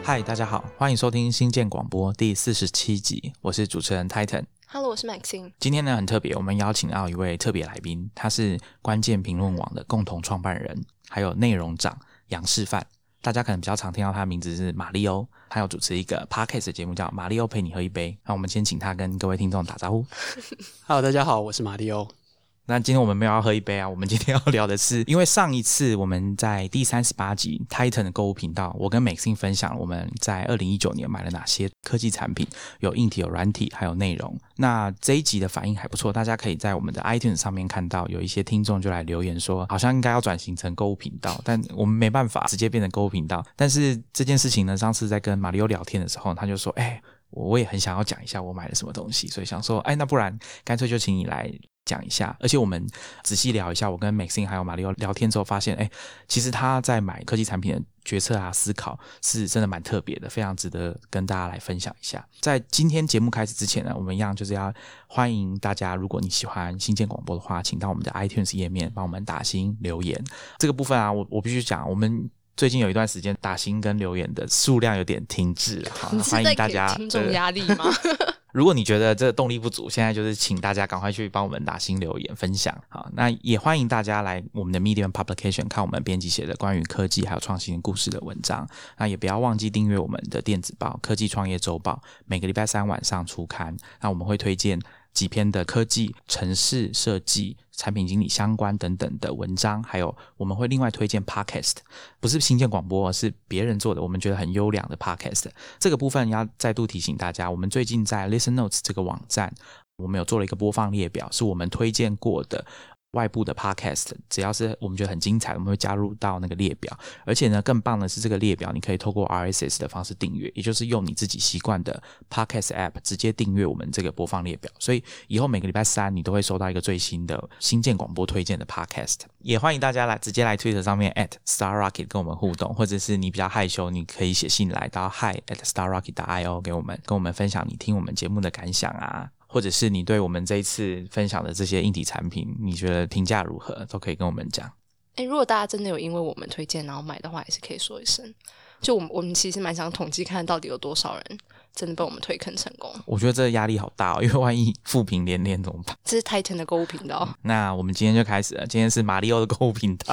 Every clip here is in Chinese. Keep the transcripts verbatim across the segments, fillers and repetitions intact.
嗨，大家好，欢迎收听新建广播第四十七集，我是主持人 Titan。Hello， 我是 Maxine。 今天呢很特别，我们邀请到一位特别来宾，他是关键评论网的共同创办人，还有内容长杨世范。大家可能比较常听到他的名字是马里欧，他有主持一个 Podcast 的节目叫马里欧陪你喝一杯。那我们先请他跟各位听众打招呼。 Hello， 大家好，我是马里欧。 那今天我们没有要喝一杯啊，我们今天要聊的是，因为上一次我们在第三十八集 Titan 的购物频道，我跟 Maxine 分享了我们在二零一九年买了哪些科技产品，有硬体有软体还有内容。那这一集的反应还不错，大家可以在我们的 iTunes 上面看到有一些听众就来留言说好像应该要转型成购物频道，但我们没办法直接变成购物频道。但是这件事情呢，上次在跟马里欧聊天的时候，他就说哎、欸，我也很想要讲一下我买了什么东西，所以想说哎，那不然干脆就请你来讲一下。而且我们仔细聊一下，我跟 Maxine 还有马里欧聊天之后发现，哎，其实他在买科技产品的决策啊思考是真的蛮特别的，非常值得跟大家来分享一下。在今天节目开始之前呢，我们一样就是要欢迎大家，如果你喜欢新建广播的话，请到我们的 iTunes 页面帮我们打星留言。这个部分啊，我我必须讲，我们最近有一段时间打星跟留言的数量有点停滞了， 你是在给听众压力吗？ 如果你觉得这个动力不足，现在就是请大家赶快去帮我们打星留言分享。好，那也欢迎大家来我们的 Medium Publication 看我们编辑写的关于科技还有创新的故事的文章。那也不要忘记订阅我们的电子报科技创业周报，每个礼拜三晚上出刊。那我们会推荐几篇的科技、城市设计、产品经理相关等等的文章，还有我们会另外推荐 Podcast， 不是新建广播，是别人做的我们觉得很优良的 Podcast。 这个部分要再度提醒大家，我们最近在 Listen Notes 这个网站，我们有做了一个播放列表，是我们推荐过的外部的 podcast， 只要是我们觉得很精彩，我们会加入到那个列表。而且呢，更棒的是这个列表你可以透过 R S S 的方式订阅，也就是用你自己习惯的 podcast app 直接订阅我们这个播放列表。所以以后每个礼拜三你都会收到一个最新的新建广播推荐的 podcast。 也欢迎大家来直接来 Twitter 上面 at starrocket 跟我们互动，或者是你比较害羞，你可以写信来到 hi at starrocket dot i o 给我们跟我们分享你听我们节目的感想啊，或者是你对我们这一次分享的这些硬体产品你觉得评价如何，都可以跟我们讲。 欸，如果大家真的有因为我们推荐然后买的话，也是可以说一声。就我们我们其实蛮想统计看到底有多少人真的被我们推坑成功。 我觉得这个压力好大哦，因为万一负评连连怎么办？ 这是 Titan 的购物频道。 那我们今天就开始了，今天是马里欧的购物频道。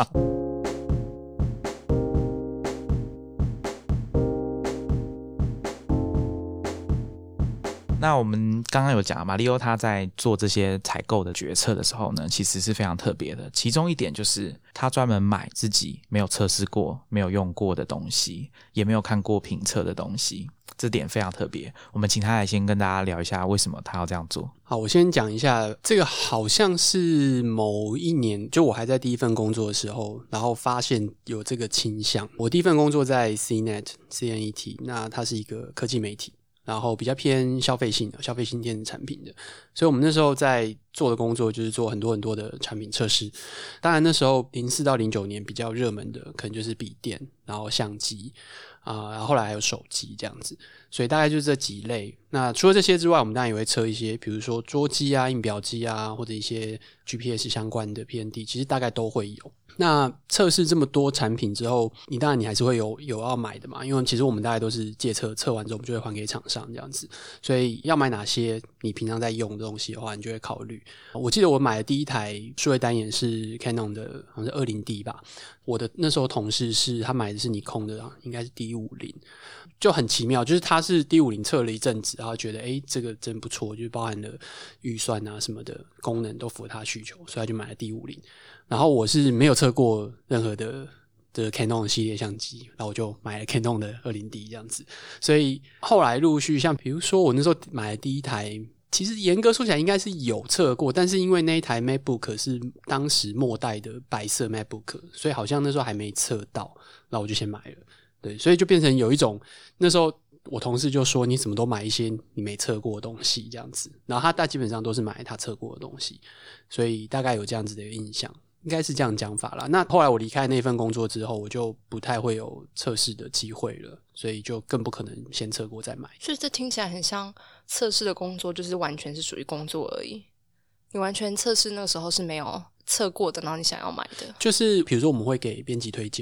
那我们刚刚有讲，马里欧他在做这些采购的决策的时候呢，其实是非常特别的。其中一点就是他专门买自己没有测试过、没有用过的东西，也没有看过评测的东西，这点非常特别。我们请他来先跟大家聊一下为什么他要这样做。 好，我先讲一下，这个好像是某一年，就我还在第一份工作的时候，然后发现有这个倾向。我第一份工作在 C Net C N E T， 那它是一个科技媒体，然后比较偏消费性的消费性电子产品的，所以我们那时候在做的工作就是做很多很多的产品测试。当然那时候零四到零九年比较热门的可能就是笔电，然后相机啊、呃，然后后来还有手机这样子，所以大概就是这几类。那除了这些之外，我们当然也会测一些比如说桌机啊、印表机啊，或者一些 G P S 相关的 P N D， 其实大概都会有。那测试这么多产品之后，你当然你还是会有有要买的嘛，因为其实我们大概都是借测，测完之后我们就会还给厂商这样子，所以要买哪些你平常在用的东西的话，你就会考虑。我记得我买的第一台数位单眼是 Canon 的，好像是 二零 D 吧，我的那时候同事是他买的是尼康的，应该是 D 五十，就很奇妙，就是他是 D 五十 测了一阵子，然后觉得诶这个真不错，就是包含了预算啊什么的功能都符合他的需求，所以他就买了 D 五十。然后我是没有测过任何的的 Canon 系列相机，然后我就买了 Canon 的 二零 D 这样子。所以后来陆续像比如说我那时候买的第一台，其实严格说起来应该是有测过，但是因为那一台 MacBook 是当时末代的白色 MacBook， 所以好像那时候还没测到，然后我就先买了。对，所以就变成有一种那时候我同事就说你怎么都买一些你没测过的东西这样子，然后他大基本上都是买他测过的东西，所以大概有这样子的一个印象，应该是这样讲法啦。那后来我离开那份工作之后，我就不太会有测试的机会了，所以就更不可能先测过再买。 所以这听起来很像测试的工作，就是完全是属于工作而已，你完全测试那个时候是没有测过的，然后你想要买的。 就是比如说我们会给编辑推荐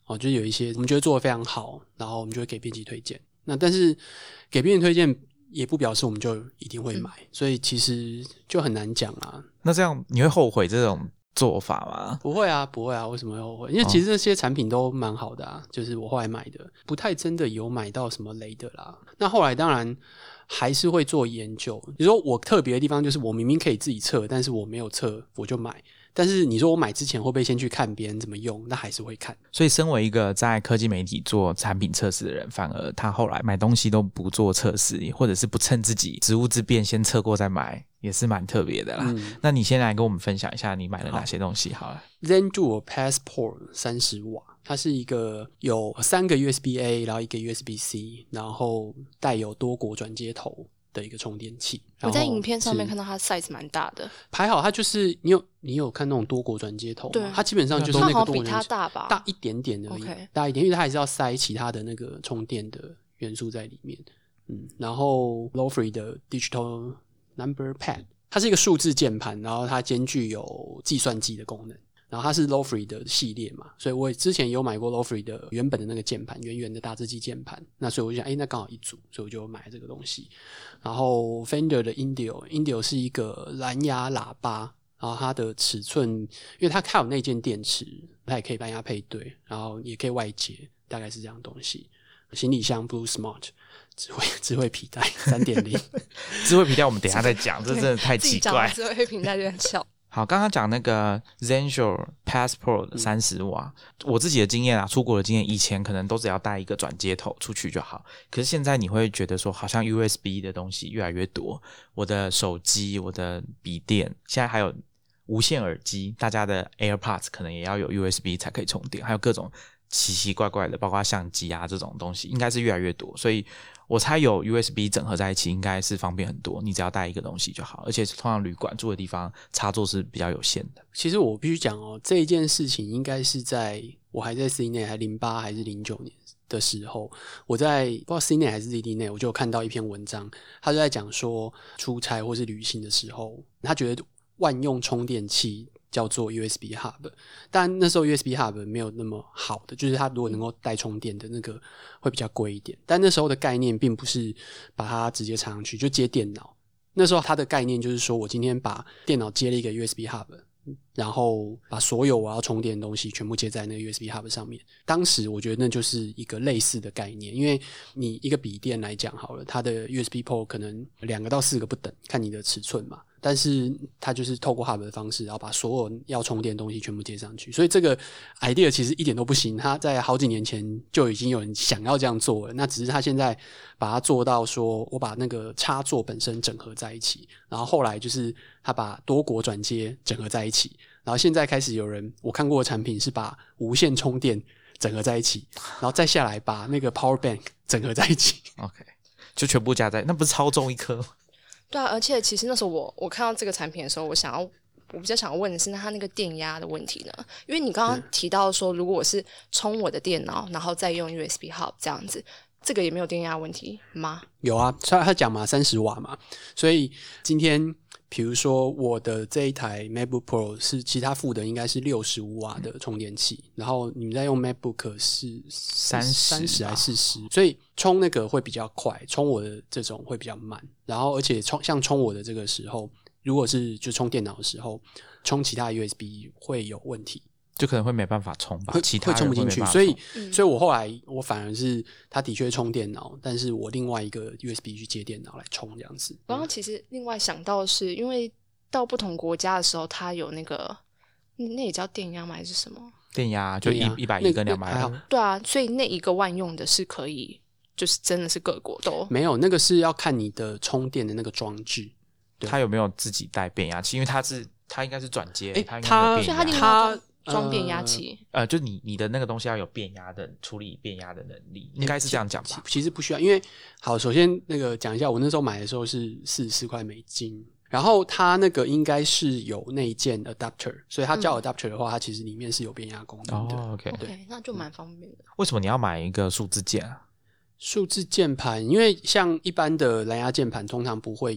哦，就是有一些我们觉得做得非常好，然后我们就会给编辑推荐。那但是给编辑推荐也不表示我们就一定会买，嗯、所以其实就很难讲啊。 那这样你会后悔这种做法吗？ 不会啊，不会啊，为什么会后悔？因为其实这些产品都蛮好的啊，哦、就是我后来买的，不太真的有买到什么雷的啦。那后来当然还是会做研究，比如说我特别的地方就是我明明可以自己测，但是我没有测我就买。但是你说我买之前会不会先去看别人怎么用？那还是会看。 所以身为一个在科技媒体做产品测试的人，反而他后来买东西都不做测试，或者是不趁自己职务之便先测过再买，也是蛮特别的啦、嗯、那你先来跟我们分享一下你买了哪些东西好了。 Zenduo Passport 三十瓦，它是一个有三个 U S B A 然后一个 U S B C 然后带有多国转接头的一个充电器。 我在影片上面看到它 size 蛮大的， 还好它就是你有你有看那种多国转接头吗？它基本上就是那个多国转接头， 比它大吧， 大一点点而已、okay. 大一点，因为它还是要塞其他的那个充电的元素在里面。嗯，然后 Lofree 的 Digital Number Pad， 它是一个数字键盘，然后它兼具有计算机的功能。然后它是 Lofree 的系列嘛，所以我之前有买过 Lofree 的原本的那个键盘，圆圆的大字机键盘。那所以我就想，哎，那刚好一组，所以我就买这个东西。然后 Fender 的 Indio，Indio 是一个蓝牙喇叭，然后它的尺寸，因为它它有内建电池，它也可以蓝牙配对，然后也可以外接，大概是这样的东西。行李箱 Blue Smart， 智慧智慧皮带 三点零， 智慧皮带我们等一下再讲，这真的太奇怪。 智慧皮带就很笑。 好，刚刚讲那个 Zenduo Passport 三十瓦、嗯、我自己的经验啊，出国的经验，以前可能都只要带一个转接头出去就好，可是现在你会觉得说好像 U S B 的东西越来越多，我的手机我的笔电现在还有无线耳机，大家的 AirPods 可能也要有 U S B 才可以充电，还有各种奇奇怪怪的包括相机啊这种东西应该是越来越多，所以我猜有 U S B 整合在一起应该是方便很多，你只要带一个东西就好，而且通常旅馆住的地方插座是比较有限的。 其实我必须讲哦，这一件事情应该是在我还在 C N E T 还零八还是零九年的时候，我在不知道 C N E T 还是 Z D Net 我就有看到一篇文章，他就在讲说出差或是旅行的时候，他觉得万用充电器叫做 U S B Hub， 但那时候 U S B Hub 没有那么好的，就是它如果能够带充电的那个会比较贵一点，但那时候的概念并不是把它直接插上去就接电脑，那时候它的概念就是说我今天把电脑接了一个 U S B Hub， 然后把所有我要充电的东西全部接在那个 U S B Hub 上面。当时我觉得那就是一个类似的概念，因为你一个笔电来讲好了，它的 U S B port 可能两个到四个不等，看你的尺寸嘛，但是它就是透过 Hub 的方式，然后把所有要充电的东西全部接上去。所以这个 idea 其实一点都不行，它在好几年前就已经有人想要这样做了，那只是他现在把它做到说我把那个插座本身整合在一起，然后后来就是他把多国转接整合在一起，然后现在开始有人我看过的产品是把无线充电整合在一起，然后再下来把那个 Power Bank 整合在一起。 OK， 就全部加在，那不是超重一颗？ 对啊，而且其实那时候我我看到这个产品的时候，我想要我比较想要问的是，那它那个电压的问题呢？因为你刚刚提到说，如果我是充我的电脑，然后再用 U S B Hub 这样子，这个也没有电压问题吗？ 有啊，他讲嘛三十瓦嘛，所以今天比如说我的这一台 MacBook Pro 是其他附的应该是六十五瓦的充电器，然后你们在用 MacBook 是三十还是四十，所以充那个会比较快，充我的这种会比较慢，然后而且充像充我的这个时候，如果是就充电脑的时候，充其他 U S B 会有问题， 就可能会没办法充吧， 会其他人会充不进去， 会所以、 嗯、 所以我后来我反而是它的确充电脑，但是我另外一个 U S B 去接电脑来充这样子。 然后其实另外想到的是，因为到不同国家的时候，它有那个那也叫电压吗？还是什么？ 电压就一一百一跟两百二。 对啊，所以那一个万用的是可以，就是真的是各国都没有，那个是要看你的充电的那个装置， 它有没有自己带变压器？因为它是它应该是转接，它它所以它另外它装变压器， 呃，就你你的那个东西要有变压的处理变压的能力，应该是这样讲吧？ 其实不需要，因为好，首先那个讲一下，我那时候买的时候是四十四块美金，然后它那个应该是有内建 adapter， 所以它叫 adapter 的话，嗯、它其实里面是有变压功能的。 哦 ，OK， 对，那就蛮方便的。 为什么你要买一个数字键啊？ 数字键盘，因为像一般的蓝牙键盘通常不会有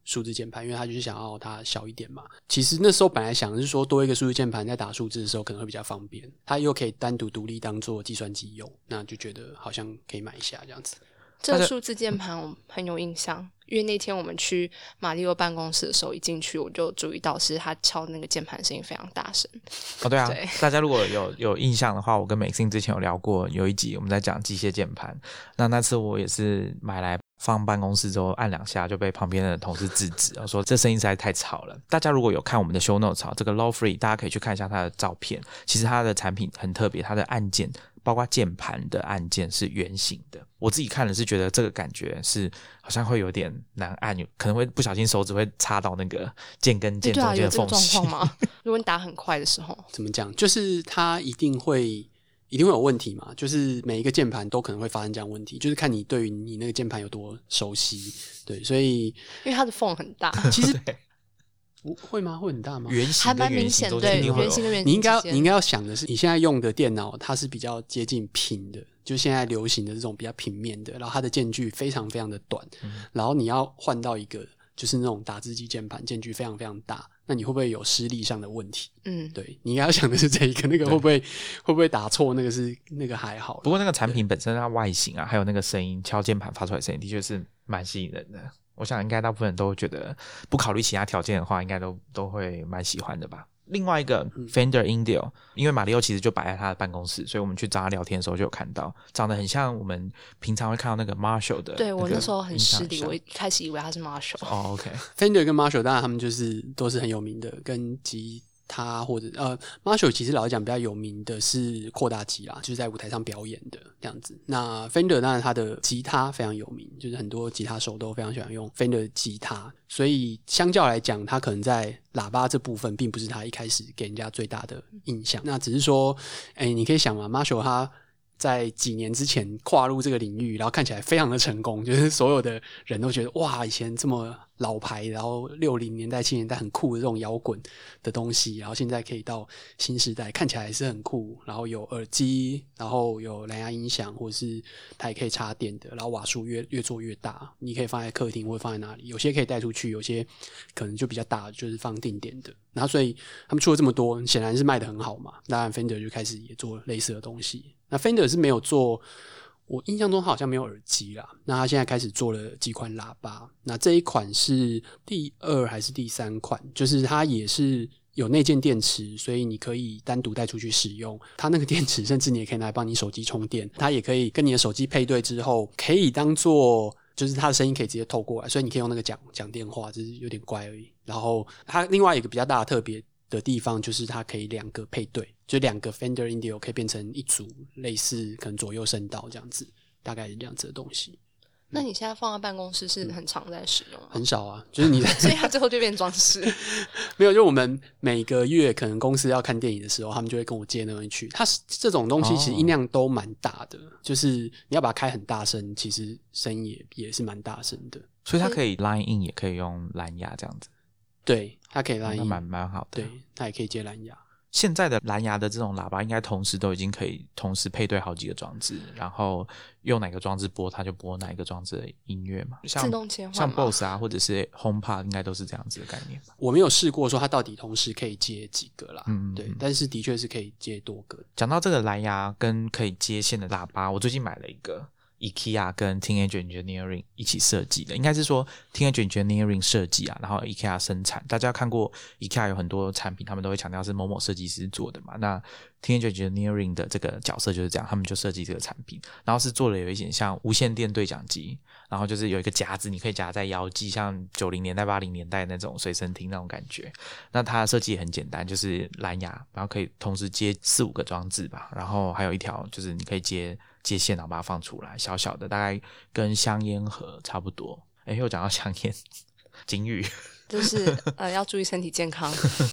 数字键盘，因为他就是想要它小一点嘛。其实那时候本来想的是说多一个数字键盘在打数字的时候可能会比较方便，它又可以单独独立当做计算机用，那就觉得好像可以买一下这样子。 这个数字键盘我很有印象，因为那天我们去马里奥办公室的时候，一进去我就注意到是他敲那个键盘声音非常大声。 哦，对啊， 对大家如果有有印象的话，我跟美心之前有聊过，有一集我们在讲机械键盘，那那次我也是买来放办公室之后按两下就被旁边的同事制止，说这声音实在太吵了。大家如果有看我们的 show notes 这个 Low Free， 大家可以去看一下它的照片。其实它的产品很特别，它的按键包括键盘的按键是圆形的。我自己看了是觉得这个感觉是好像会有点难按，可能会不小心手指会插到那个键跟键中间的缝隙。 对啊，有这个状况吗？如果你打很快的时候， 怎么讲？就是它一定会。一定会有问题嘛，就是每一个键盘都可能会发生这样的问题，就是看你对于你那个键盘有多熟悉。对，所以因为它的缝很大， 其实不会吗？会很大吗？ 圆形还蛮明显，对，圆形的圆形。 你应该你应该要想的是，你现在用的电脑它是比较接近平的，就现在流行的这种比较平面的，然后它的键距非常非常的短，嗯、然后你要换到一个就是那种打字机键盘，键距非常非常大。那你会不会有施力上的问题？嗯，对，你应该要想的是这一个，那个会不会会不会打错？那个是那个还好。 不过那个产品本身它外形啊，还有那个声音，敲键盘发出来的声音，的确是蛮吸引人的。我想应该大部分人都觉得，不考虑其他条件的话，应该都都会蛮喜欢的吧。另外一个 Fender Indio， 因为马里奥其实就摆在他的办公室，所以我们去找他聊天的时候就有看到，长得很像我们平常会看到那个 Marshall 的。 对，我那时候很失礼，我一开始以为他是 Marshall。 哦 ，OK， Fender 跟 Marshall 当然他们就是都是很有名的，跟吉他或者呃 Marshall 其实老实讲比较有名的是扩大机啦，就是在舞台上表演的这样子。那 Fender 当然他的吉他非常有名，就是很多吉他手都非常喜欢用 Fender 的吉他，所以相较来讲，他可能在喇叭这部分并不是他一开始给人家最大的印象。那只是说，哎，你可以想嘛 ，Marshall 他在几年之前跨入这个领域，然后看起来非常的成功，就是所有的人都觉得哇，以前这么老牌，然后六零年代、七零年代很酷的这种摇滚的东西，然后现在可以到新时代，看起来是很酷，然后有耳机，然后有蓝牙音响，或者是它也可以插电的，然后瓦数越越做越大，你可以放在客厅或者放在哪里，有些可以带出去，有些可能就比较大，就是放定点的。然后所以他们出了这么多，显然是卖得很好嘛，当然 Fender 就开始也做类似的东西。那 Fender 是没有做，我印象中他好像没有耳机啦。那他现在开始做了几款喇叭，那这一款是第二还是第三款？就是它也是有内建电池，所以你可以单独带出去使用。它那个电池甚至你也可以拿来帮你手机充电，它也可以跟你的手机配对之后，可以当做就是它的声音可以直接透过来，所以你可以用那个讲讲电话，只是有点怪而已。然后它另外一个比较大的特别的地方就是它可以两个配对，就两个 Fender Indio 可以变成一组类似可能左右声道这样子，大概是这样子的东西。 那你现在放在办公室是很常在使用吗？ 很少啊，就是你所以它最后就变装饰。 没有，就我们每个月可能公司要看电影的时候，他们就会跟我借那东西去。它这种东西其实音量都蛮大的，哦、就是你要把它开很大声，其实声音也也是蛮大声的。 所以它可以 line in， 也可以用蓝牙这样子。 对，它可以蓝牙， 那蛮蛮好的。 对，它也可以接蓝牙。 现在的蓝牙的这种喇叭，应该同时都已经可以同时配对好几个装置，然后用哪个装置播，它就播哪一个装置的音乐嘛。像自动切换， 像 B O S S 啊，或者是 HomePod， 应该都是这样子的概念吧。 我没有试过说它到底同时可以接几个啦， 嗯， 对，但是的确是可以接多个。 讲到这个蓝牙跟可以接线的喇叭，我最近买了一个。IKEA 跟 Teenage Engineering 一起设计的，应该是说 Teenage Engineering 设计啊，然后 IKEA 生产。大家看过 IKEA 有很多产品，他们都会强调是某某设计师做的嘛。那 Teenage Engineering 的这个角色就是这样，他们就设计这个产品，然后是做了有一点像无线电对讲机，然后就是有一个夹子，你可以夹在腰际，像九零年代、八零年代那种随身听那种感觉。那它的设计也很简单，就是蓝牙，然后可以同时接四五个装置吧，然后还有一条就是你可以接。接线然后把它放出来，小小的，大概跟香烟盒差不多。诶，又讲到香烟，警语就是呃要注意身体健康。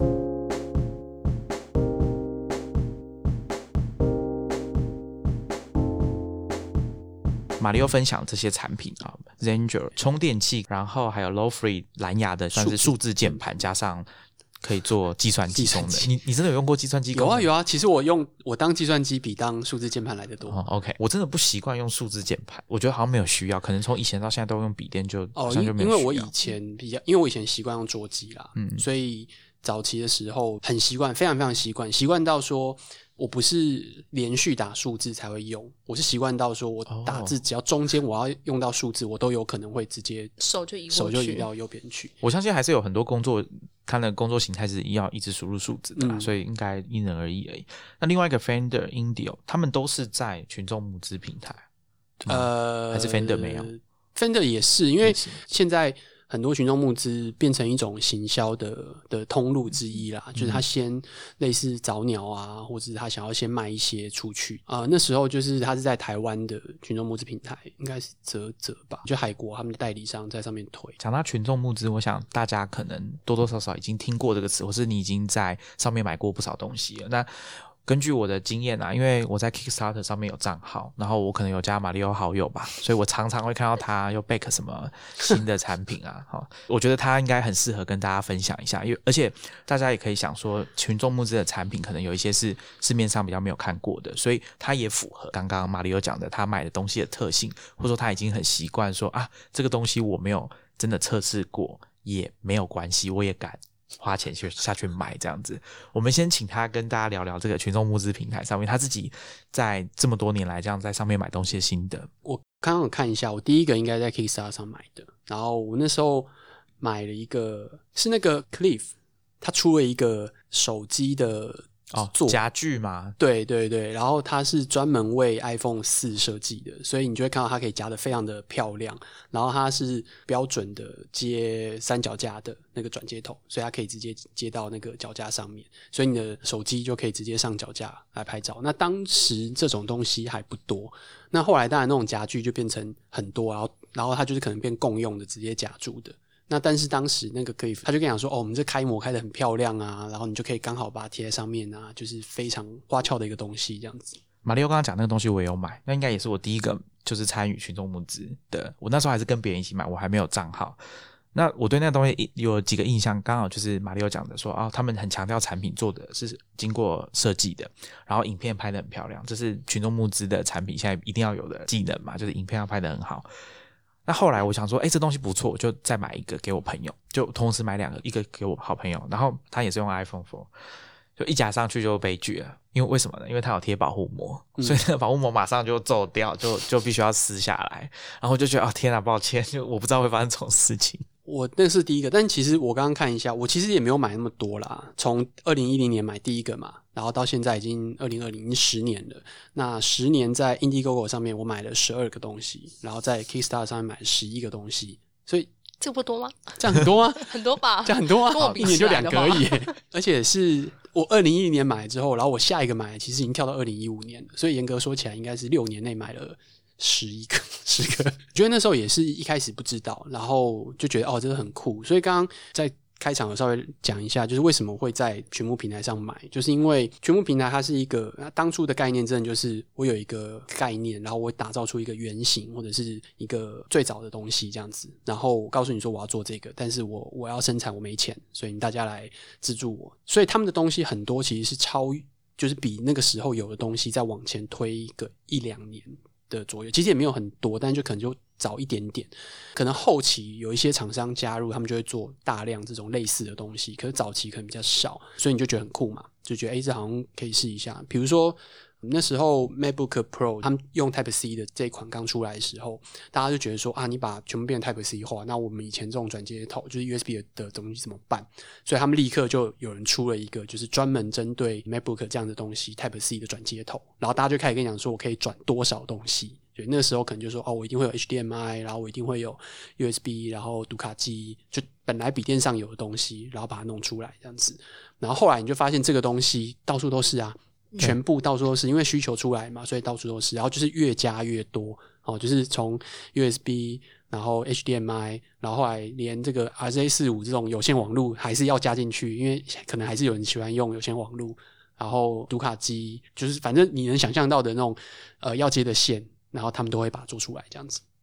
马里奥分享这些产品啊 ，Ranger 充电器，然后还有 Low Free 蓝牙的算是数字键盘，加上可以做计算机功能。你你真的有用过计算机功能？ 有啊有啊，其实我用我当计算机比当数字键盘来的多。 哦 OK， 我真的不习惯用数字键盘，我觉得好像没有需要，可能从以前到现在都用笔电就好像就没有需要。 哦，因为我以前比较，因为我以前习惯用桌机啦，嗯，所以早期的时候很习惯，非常非常习惯，习惯到说我不是连续打数字才会用，我是习惯到说我打字只要中间我要用到数字，我都有可能会直接手就移过去， 手就移到右边去。 我相信还是有很多工作，它的工作形态是要一直输入数字的啦、嗯、所以应该因人而异而已。那另外一个 Fender、Indio， 他们都是在群众募资平台，呃，还是 Fender 没有 ？Fender 也是，因为现在很多群众募资变成一种行销的的通路之一啦，就是他先类似早鸟啊，或者是他想要先卖一些出去啊、呃。那时候就是他是在台湾的群众募资平台，应该是嘖嘖吧，就海国他们的代理商在上面推。 讲到群众募资，我想大家可能多多少少已经听过这个词，或是你已经在上面买过不少东西了。那根据我的经验啊，因为我在 Kickstarter 上面有账号，然后我可能有加马里奥好友吧，所以我常常会看到他又 back 什么新的产品啊，我觉得他应该很适合跟大家分享一下，因为而且大家也可以想说，群众募资的产品可能有一些是市面上比较没有看过的，所以他也符合刚刚马里奥讲的他买的东西的特性，或者说他已经很习惯说啊，这个东西我没有真的测试过也没有关系，我也敢花钱去下去买这样子。我们先请他跟大家聊聊这个群众募资平台上面他自己在这么多年来这样在上面买东西的心得。 我刚刚有看一下，我第一个应该在 Kickstarter 上买的，然后我那时候买了一个是那个 Cliff， 他出了一个手机的哦，夹具吗？ 对对对，然后它是专门为 iPhone 四设计的，所以你就会看到它可以夹得非常的漂亮，然后它是标准的接三脚架的那个转接头，所以它可以直接接到那个脚架上面，所以你的手机就可以直接上脚架来拍照。那当时这种东西还不多，那后来当然那种夹具就变成很多，然后然后它就是可能变共用的，直接夹住的。那但是当时那个Cliff他就跟你讲说，哦，我们这开模开得很漂亮啊，然后你就可以刚好把它贴在上面啊，就是非常花俏的一个东西这样子。 马里奥刚刚讲那个东西我也有买，那应该也是我第一个就是参与群众募资的，我那时候还是跟别人一起买，我还没有账号。那我对那个东西有几个印象，刚好就是马里奥讲的说，哦，他们很强调产品做的是经过设计的，然后影片拍得很漂亮，这是群众募资的产品现在一定要有的技能嘛，就是影片要拍得很好。那后来我想说，诶，这东西不错，我就再买一个给我朋友，就同时买两个，一个给我好朋友，然后他也是用 iPhone 四，就一夹上去就悲剧了。因为为什么呢？因为它有贴保护膜，嗯、所以那个保护膜马上就皱掉，就就必须要撕下来。然后就觉得哦天啊，抱歉，就我不知道会发生这种事情。 我那是第一个，但其实我刚刚看一下，我其实也没有买那么多啦。从二零一零年买第一个嘛，然后到现在已经二零二零，已经十年了。那十年在 Indiegogo 上面我买了十二个东西，然后在 Kickstarter 上面买了十一个东西，所以这不多吗？ 这样很多吗？ 很多吧， 这样很多啊， 跟我比一年就两个而已。而且是我二零一零年买了之后，然后我下一个买其实已经跳到二零一五年了，所以严格说起来应该是六年内买了十一个十个。我觉得那时候也是一开始不知道，然后就觉得哦这个很酷，所以刚刚在开场有稍微讲一下，就是为什么会在群募平台上买，就是因为群募平台它是一个当初的概念真的就是我有一个概念，然后我打造出一个原型或者是一个最早的东西这样子，然后我告诉你说我要做这个，但是我我要生产我没钱，所以你大家来资助我，所以他们的东西很多其实是超就是比那个时候有的东西再往前推一个一两年的左右，其实也没有很多，但就可能就早一点点，可能后期有一些厂商加入，他们就会做大量这种类似的东西，可是早期可能比较少，所以你就觉得很酷嘛，就觉得诶这好像可以试一下。比如说那时候 MacBook Pro 他们用 Type-C 的这一款刚出来的时候，大家就觉得说啊，你把全部变成 Type-C 化，那我们以前这种转接头就是 U S B 的, 的东西怎么办？所以他们立刻就有人出了一个就是专门针对 MacBook 这样的东西 Type-C 的转接头，然后大家就开始跟你讲说我可以转多少东西，所以那个时候可能就说哦，我一定会有 H D M I， 然后我一定会有 U S B， 然后读卡机，就本来笔电上有的东西，然后把它弄出来这样子。然后后来你就发现这个东西到处都是啊，全部到处都是，因为需求出来嘛，所以到处都是。然后就是越加越多，哦，就是从 U S B， 然后 H D M I， 然后后来连这个 R J 四十五 这种有线网路还是要加进去，因为可能还是有人喜欢用有线网路。然后读卡机，就是反正你能想象到的那种呃要接的线。然后他们都会把它做出来这样子。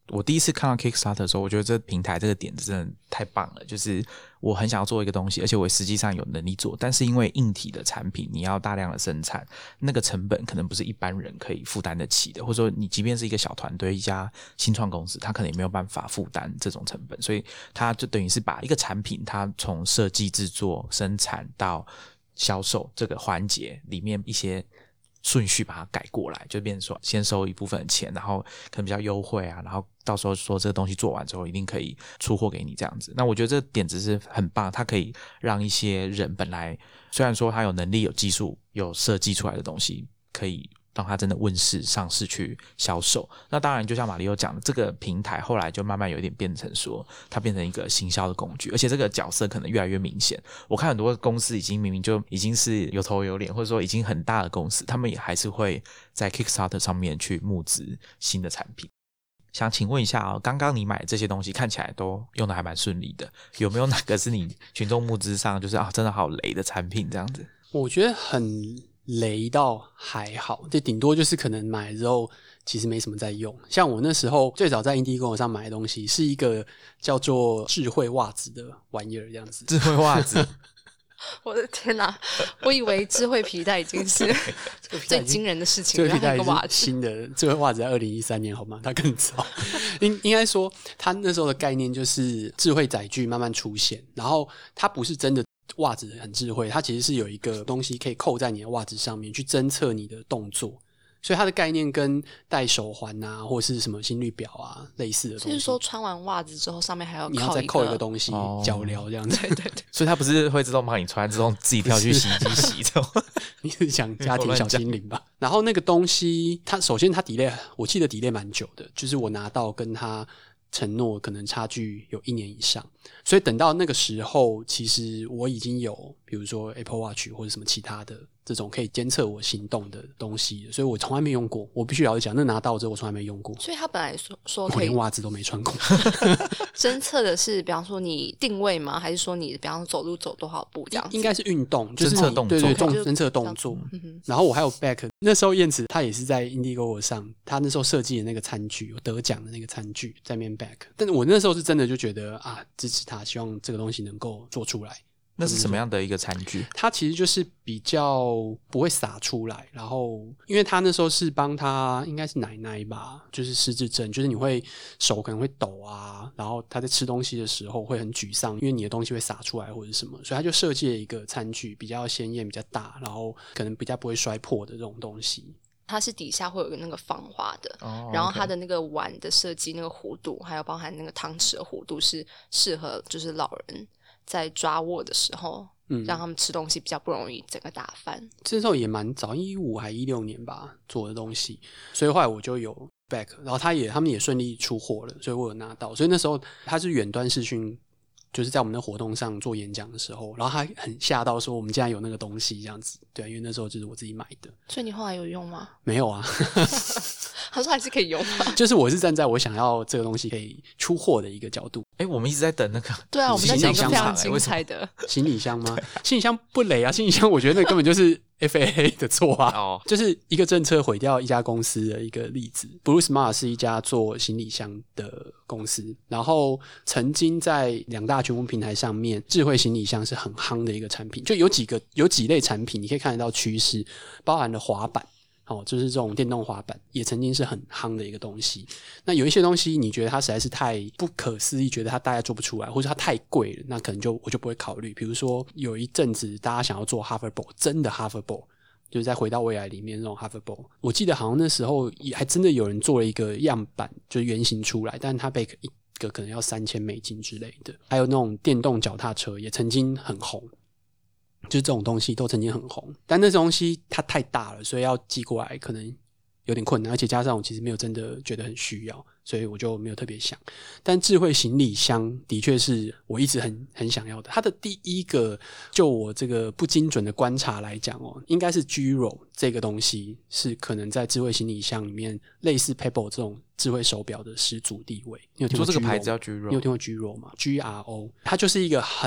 我第一次看到 Kickstarter 的时候，我觉得这个平台这个点子真的太棒了，就是我很想要做一个东西，而且我实际上有能力做，但是因为硬体的产品你要大量的生产，那个成本可能不是一般人可以负担得起的，或者说你即便是一个小团队一家新创公司，他可能也没有办法负担这种成本，所以他就等于是把一个产品它从设计制作生产到销售这个环节里面一些顺序把它改过来，就变成说先收一部分的钱，然后可能比较优惠啊，然后到时候说这个东西做完之后一定可以出货给你这样子。那我觉得这个点子是很棒，它可以让一些人本来虽然说他有能力有技术有设计出来的东西，可以让他真的问世上市去销售。那当然就像马里奥讲的，这个平台后来就慢慢有一点变成说它变成一个行销的工具，而且这个角色可能越来越明显。我看很多公司已经明明就已经是有头有脸，或者说已经很大的公司，他们也还是会在 Kickstarter 上面去募资新的产品。想请问一下哦，刚刚你买的这些东西看起来都用的还蛮顺利的，有没有哪个是你群众募资上就是啊真的好雷的产品这样子？ 我觉得很雷到还好，这顶多就是可能买了之后其实没什么在用。像我那时候最早在 Indiegogo 上买的东西是一个叫做智慧袜子的玩意儿，这样子。 智慧袜子我的天哪，我以为智慧皮带已经是最惊人的事情， 智慧皮带是然后还有个袜子新的，智慧袜子在二零一三年好吗？它更早。应应该说它那时候的概念就是智慧载具慢慢出现，然后它不是真的袜子很智慧，它其实是有一个东西可以扣在你的袜子上面去侦测你的动作，所以它的概念跟戴手环啊或是什么心率表啊类似的东西。 就是说穿完袜子之后上面还要你要再扣一个东西脚镣这样子。 对对对， 所以它不是会自动帮你穿，自动自己跳去洗衣机洗这种你是讲家庭小精灵吧？然后那个东西它首先它 delay 我记得 delay 蛮久的，就是我拿到跟它承诺可能差距有一年以上，所以等到那个时候其实我已经有比如说 Apple Watch 或者什么其他的这种可以监测我行动的东西，所以我从来没用过。我必须老实讲，那拿到之后我从来没用过， 所以他本来说说可以我连袜子都没穿过。 侦测的是比方说你定位吗？还是说你比方说走路走多少步这样子？ 应该是运动，就是侦测动作， 对对，动就侦测动作。 嗯、 然后我还有 back， 那时候燕子他也是在 Indiegogo 上，他那时候设计的那个餐具，有得奖的那个餐具在面 back， 但是我那时候是真的就觉得啊，支持他，希望这个东西能够做出来。 那是什么样的一个餐具？ 它其实就是比较不会洒出来，然后因为他那时候是帮他应该是奶奶吧，就是失智症，就是你会手可能会抖啊，然后他在吃东西的时候会很沮丧，因为你的东西会洒出来或者什么，所以他就设计了一个餐具比较鲜艳比较大，然后可能比较不会摔破的这种东西。 它是底下会有一个那个防滑的、 哦、 然后它的那个碗的设计那个弧度还有包含那个汤匙的弧度是适合就是老人在抓握的时候、嗯、让他们吃东西比较不容易整个打翻。 这时候也蛮早，一五还一六年吧做的东西，所以后来我就有 back， 然后他也他们也顺利出货了，所以我有拿到。所以那时候他是远端视讯，就是在我们的活动上做演讲的时候，然后他很吓到说我们竟然有那个东西这样子。对，因为那时候就是我自己买的。 所以你后来有用吗？ 没有啊。 他说还是可以用吗？ 就是我是站在我想要这个东西可以出货的一个角度。 哎，我们一直在等那个， 对啊，我们在讲一个非常精彩的行李箱吗？行李箱不雷啊，行李箱我觉得那根本就是 F A A 的错啊，哦，就是一个政策毁掉一家公司的一个例子。Blue Smart 是一家做行李箱的公司，然后曾经在两大群众平台上面，智慧行李箱是很夯的一个产品，就有几个有几类产品你可以看得到趋势，包含了滑板。哦，就是这种电动滑板也曾经是很夯的一个东西。那有一些东西你觉得它实在是太不可思议，觉得它大家做不出来，或者它太贵了，那可能就我就不会考虑。比如说有一阵子大家想要做 hoverboard， 真的 hoverboard， 就是在回到未来里面那种 hoverboard， 我记得好像那时候也还真的有人做了一个样板，就是原型出来，但它被一个可能要三千美金之类的。还有那种电动脚踏车也曾经很红，就是这种东西都曾经很红，但那东西它太大了，所以要寄过来可能有点困难，而且加上我其实没有真的觉得很需要，所以我就没有特别想。但智慧行李箱的确是我一直很很想要的。它的第一个，就我这个不精准的观察来讲哦，应该是 Giro 这个东西是可能在智慧行李箱里面类似 Pebble 这种智慧手表的始祖地位。你有听过 Giro？ 你说这个牌子叫 Giro？ 你有听过 Giro 吗？ G R O， 它就是一个很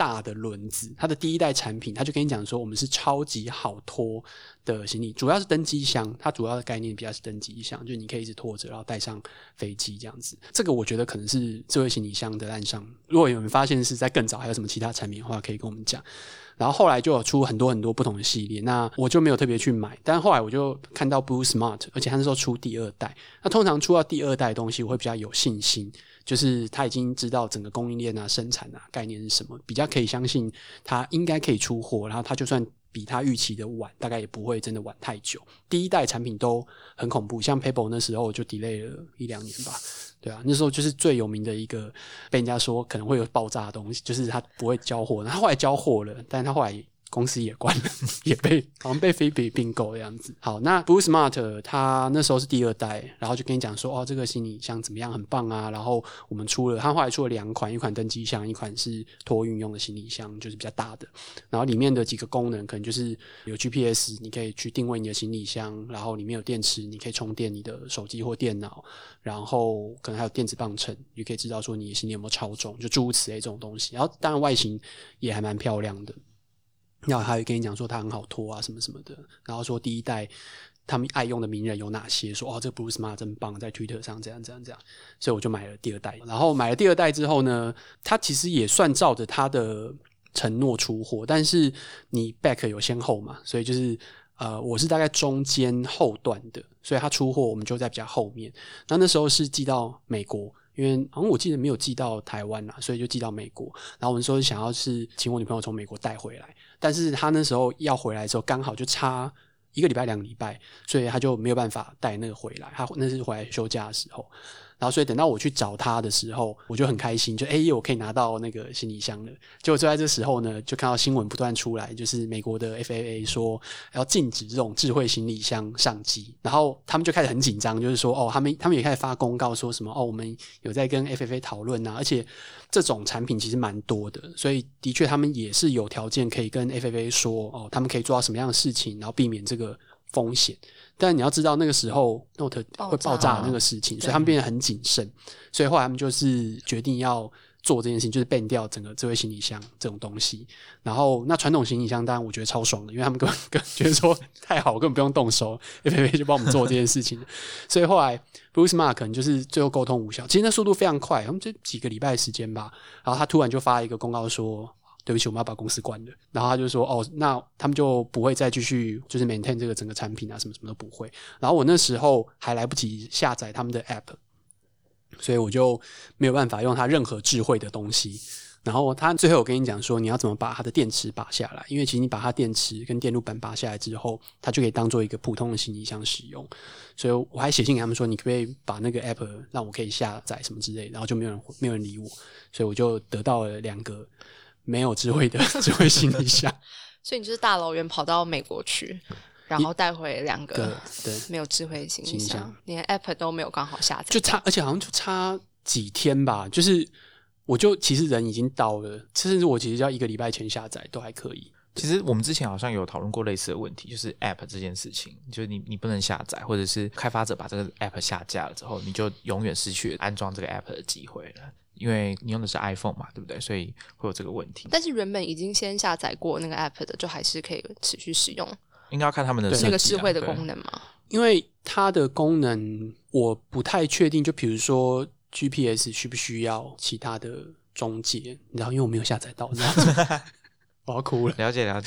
大的轮子，它的第一代产品，它就跟你讲说我们是超级好拖的行李，主要是登机箱，它主要的概念比较是登机箱，就是你可以一直拖着然后带上飞机这样子。这个我觉得可能是智慧行李箱的岸上，如果有人发现是在更早还有什么其他产品的话，可以跟我们讲。然后后来就有出很多很多不同的系列，那我就没有特别去买，但后来我就看到 Blue Smart， 而且他那时候出第二代，那通常出到第二代的东西我会比较有信心，就是他已经知道整个供应链啊生产啊概念是什么，比较可以相信他应该可以出货，然后他就算比他预期的晚，大概也不会真的晚太久。第一代产品都很恐怖，像 Pebble 那时候就 delay 了一两年吧，对啊，那时候就是最有名的一个被人家说可能会有爆炸的东西，就是他不会交货，然后后来交货了，但是他后来公司也关了，也被好像被菲比并购的样子。好，那 Blue Smart 它那时候是第二代，然后就跟你讲说哦，这个行李箱怎么样，很棒啊。然后我们出了，它后来出了两款，一款登机箱，一款是托运用的行李箱，就是比较大的。然后里面的几个功能可能就是有 G P S， 你可以去定位你的行李箱，然后里面有电池，你可以充电你的手机或电脑，然后可能还有电子磅秤，你可以知道说你的行李有没有超重，就诸如此类这种东西。然后当然外形也还蛮漂亮的。然后还会跟你讲说它很好拖啊什么什么的，然后说第一代他们爱用的名人有哪些，说哦这个 Blue Smart 真棒，在 Twitter 上这样这样这样，所以我就买了第二代。然后买了第二代之后呢，它其实也算照着它的承诺出货，但是你 back 有先后嘛，所以就是呃我是大概中间后段的，所以它出货我们就在比较后面。那那时候是寄到美国，因为好像我记得没有寄到台湾啦，所以就寄到美国。然后我们说想要是请我女朋友从美国带回来，但是她那时候要回来的时候刚好就差一个礼拜两个礼拜，所以她就没有办法带那个回来，她那是回来休假的时候。然后所以等到我去找他的时候，我就很开心，就诶我可以拿到那个行李箱了。结果就在这时候呢，就看到新闻不断出来，就是美国的 F A A 说要禁止这种智慧行李箱上机，然后他们就开始很紧张，就是说哦，他们他们也开始发公告说什么哦，我们有在跟 F A A 讨论啊，而且这种产品其实蛮多的，所以的确他们也是有条件可以跟 F A A 说哦，他们可以做到什么样的事情，然后避免这个风险。但你要知道那个时候 Note 会爆炸的那个事情，所以他们变得很谨慎，所以后来他们就是决定要做这件事情，就是 ban 掉整个智慧行李箱这种东西。然后那传统行李箱当然我觉得超爽的，因为他们根本根本觉得说太好，根本不用动手 F A A 就帮我们做这件事情。所以后来 Blue Smart 可能就是最后沟通无效，其实那速度非常快，他们就几个礼拜的时间吧，然后他突然就发一个公告说对不起我们要把公司关了，然后他就说哦那他们就不会再继续就是 maintain 这个整个产品啊什么什么都不会。然后我那时候还来不及下载他们的 app， 所以我就没有办法用它任何智慧的东西。然后他最后有跟你讲说你要怎么把它的电池拔下来，因为其实你把它电池跟电路板拔下来之后，它就可以当做一个普通的行李箱使用。所以我还写信给他们说你可不可以把那个 app 让我可以下载什么之类的，然后就没有人没有人理我，所以我就得到了两个没有智慧的智慧行李箱。 所以你就是大老远跑到美国去，然后带回两个没有智慧的行李箱，连 app 都没有刚好下载， 就差，而且好像就差几天吧，就是我就其实人已经到了，甚至我其实要一个礼拜前下载都还可以。 其实我们之前好像有讨论过类似的问题，就是 app 这件事情，就是你你不能下载，或者是开发者把这个 app 下架了之后，你就永远失去安装这个 app 的机会了。因为你用的是 iPhone 嘛，对不对？所以会有这个问题。 但是原本已经先下载过那个 app 的，就还是可以持续使用。 应该要看他们的设计、啊、 那个智慧的功能嘛。 因为它的功能我不太确定，就比如说 G P S 需不需要其他的中介？你知道，因为我没有下载到，你知道吗？我要哭了。 了解了解。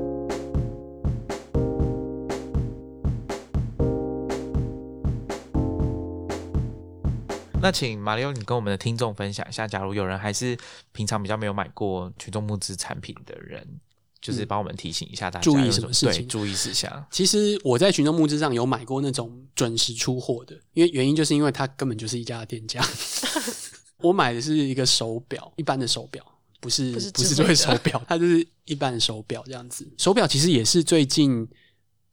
那请马里奥你跟我们的听众分享一下，假如有人还是平常比较没有买过群众募资产品的人，就是帮我们提醒一下大家注意什么事情， 对，注意事项。 其实我在群众募资上有买过那种准时出货的，因为原因就是因为它根本就是一家店家。我买的是一个手表，一般的手表，不是不是智慧手表，它就是一般的手表这样子。手表其实也是最近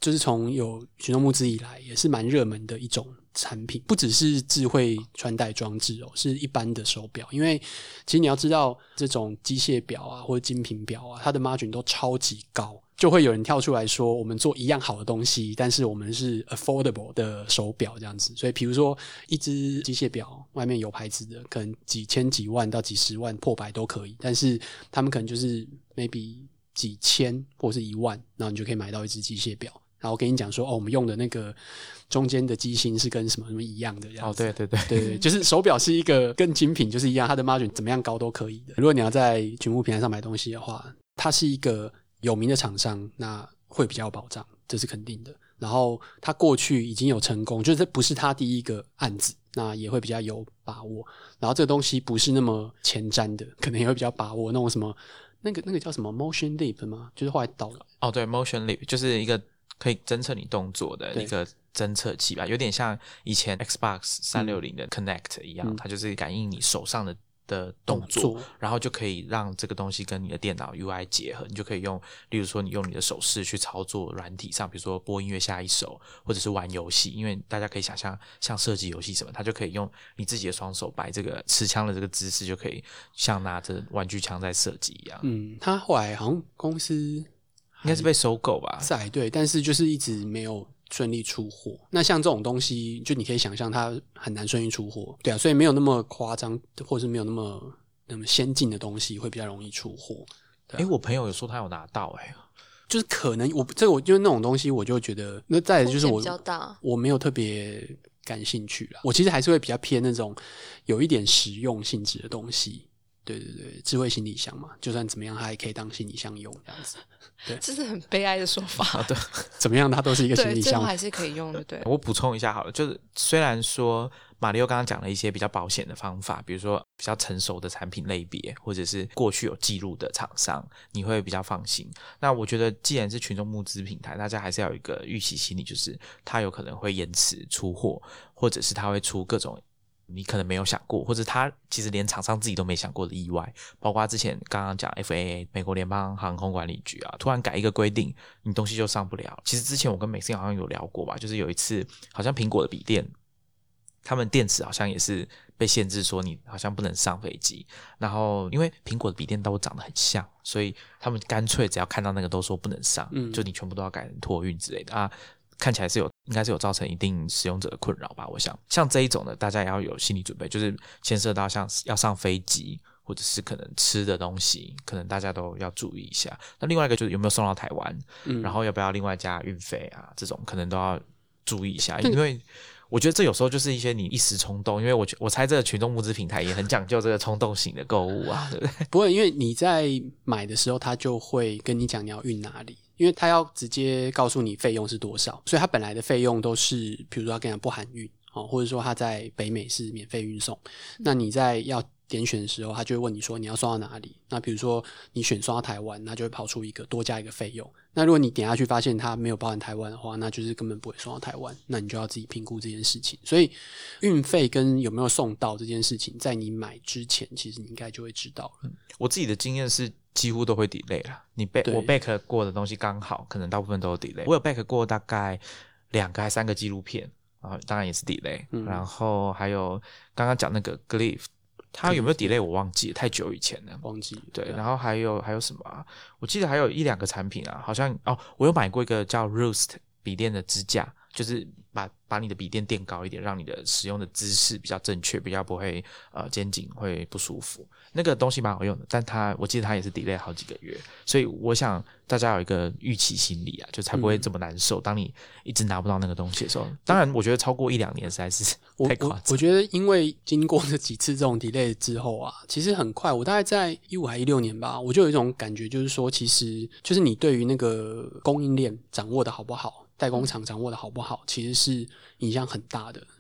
就是从有群众募资以来也是蛮热门的一种产品，不只是智慧穿戴装置哦，是一般的手表。因为其实你要知道，这种机械表啊或者精品表啊，它的 margin 都超级高，就会有人跳出来说我们做一样好的东西，但是我们是 affordable 的手表这样子。所以比如说一只机械表外面有牌子的，可能几千几万到几十万破百都可以，但是他们可能就是 maybe 几千或是一万，然后你就可以买到一只机械表，然后跟你讲说哦，我们用的那个中间的机芯是跟什么什么一样的这样子。 哦，对对对对对，就是手表是一个跟精品就是一样，它的 margin 怎么样高都可以的。如果你要在群募平台上买东西的话，它是一个有名的厂商，那会比较有保障，这是肯定的。然后他过去已经有成功，就是这不是他第一个案子，那也会比较有把握。然后这个东西不是那么前瞻的，可能也会比较把握那种什么那个那个叫什么 motion leap 吗？就是后来导哦，对 ，motion leap 就是一个可以侦测你动作的一个侦测器吧，有点像以前 Xbox 三六零的 Connect 一样，嗯、它就是感应你手上的的动作, 动作然后就可以让这个东西跟你的电脑 U I 结合，你就可以用例如说你用你的手势去操作软体上，比如说播音乐下一首或者是玩游戏，因为大家可以想象像射击游戏什么，它就可以用你自己的双手摆这个持枪的这个姿势，就可以像拿着玩具枪在射击一样。 嗯，他后来好像公司应该是被收购吧， 在对，但是就是一直没有顺利出货。那像这种东西就你可以想象它很难顺利出货，对啊，所以没有那么夸张或是没有那么那么先进的东西会比较容易出货。 诶、啊、我朋友有说他有拿到诶、欸、 就是可能我这个我就是那种东西我就觉得那再来就是我比较大， 我没有特别感兴趣啦，我其实还是会比较偏那种有一点实用性质的东西。对对对，智慧行李箱嘛，就算怎么样它也可以当行李箱用这样子。对， 这是很悲哀的说法。 啊、对， 怎么样它都是一个行李箱， 对，最后还是可以用的。对， 我补充一下好了，就是虽然说马里奥刚刚讲了一些比较保险的方法，比如说比较成熟的产品类别，或者是过去有记录的厂商，你会比较放心。那我觉得既然是群众募资平台，大家还是要有一个预期心理，就是它有可能会延迟出货，或者是它会出各种你可能没有想过，或者他其实连厂商自己都没想过的意外，包括之前刚刚讲 F A A 美国联邦航空管理局啊，突然改一个规定，你东西就上不了。其实之前我跟美心好像有聊过吧，就是有一次好像苹果的笔电，他们电池好像也是被限制说你好像不能上飞机，然后因为苹果的笔电都长得很像，所以他们干脆只要看到那个都说不能上，嗯、就你全部都要改成托运之类的啊。看起来是有应该是有造成一定使用者的困扰吧，我想像这一种的大家也要有心理准备，就是牵涉到像要上飞机或者是可能吃的东西，可能大家都要注意一下。那另外一个就是有没有送到台湾、嗯、然后要不要另外加运费啊，这种可能都要注意一下，因为我觉得这有时候就是一些你一时冲动，因为我我猜这个群众募资平台也很讲究这个冲动型的购物啊，对不对？ 不会，因为你在买的时候他就会跟你讲你要运哪里，因为他要直接告诉你费用是多少，所以他本来的费用都是比如说他跟你讲不含运、哦、或者说他在北美是免费运送，那你在要点选的时候他就会问你说你要送到哪里，那比如说你选送到台湾，那就会跑出一个多加一个费用，那如果你点下去发现它没有包含台湾的话，那就是根本不会送到台湾，那你就要自己评估这件事情。所以运费跟有没有送到这件事情在你买之前其实你应该就会知道了、嗯、 我自己的经验是几乎都会 delay 啦，你 back, 我 back 过的东西刚好可能大部分都有 delay， 我有 back 过大概两个还三个纪录片，然后当然也是 delay、嗯、然后还有刚刚讲那个 Glyph它有没有 delay 我忘记了，太久以前了， 忘记了。 对，然后还有还有什么啊？我记得还有一两个产品啊，好像哦，我有买过一个叫 Roost 笔电的支架，就是把把你的笔电垫高一点，让你的使用的姿势比较正确，比较不会呃肩颈会不舒服。那个东西蛮好用的，但它我记得它也是 delay 好几个月，所以我想大家有一个预期心理啊，就才不会这么难受、嗯、当你一直拿不到那个东西的时候，当然我觉得超过一两年实在是太夸张。 我, 我, 我觉得因为经过这几次这种 delay 之后啊，其实很快，我大概在十五还十六年吧，我就有一种感觉，就是说其实就是你对于那个供应链掌握的好不好，代工厂掌握的好不好，其实是影响很大的。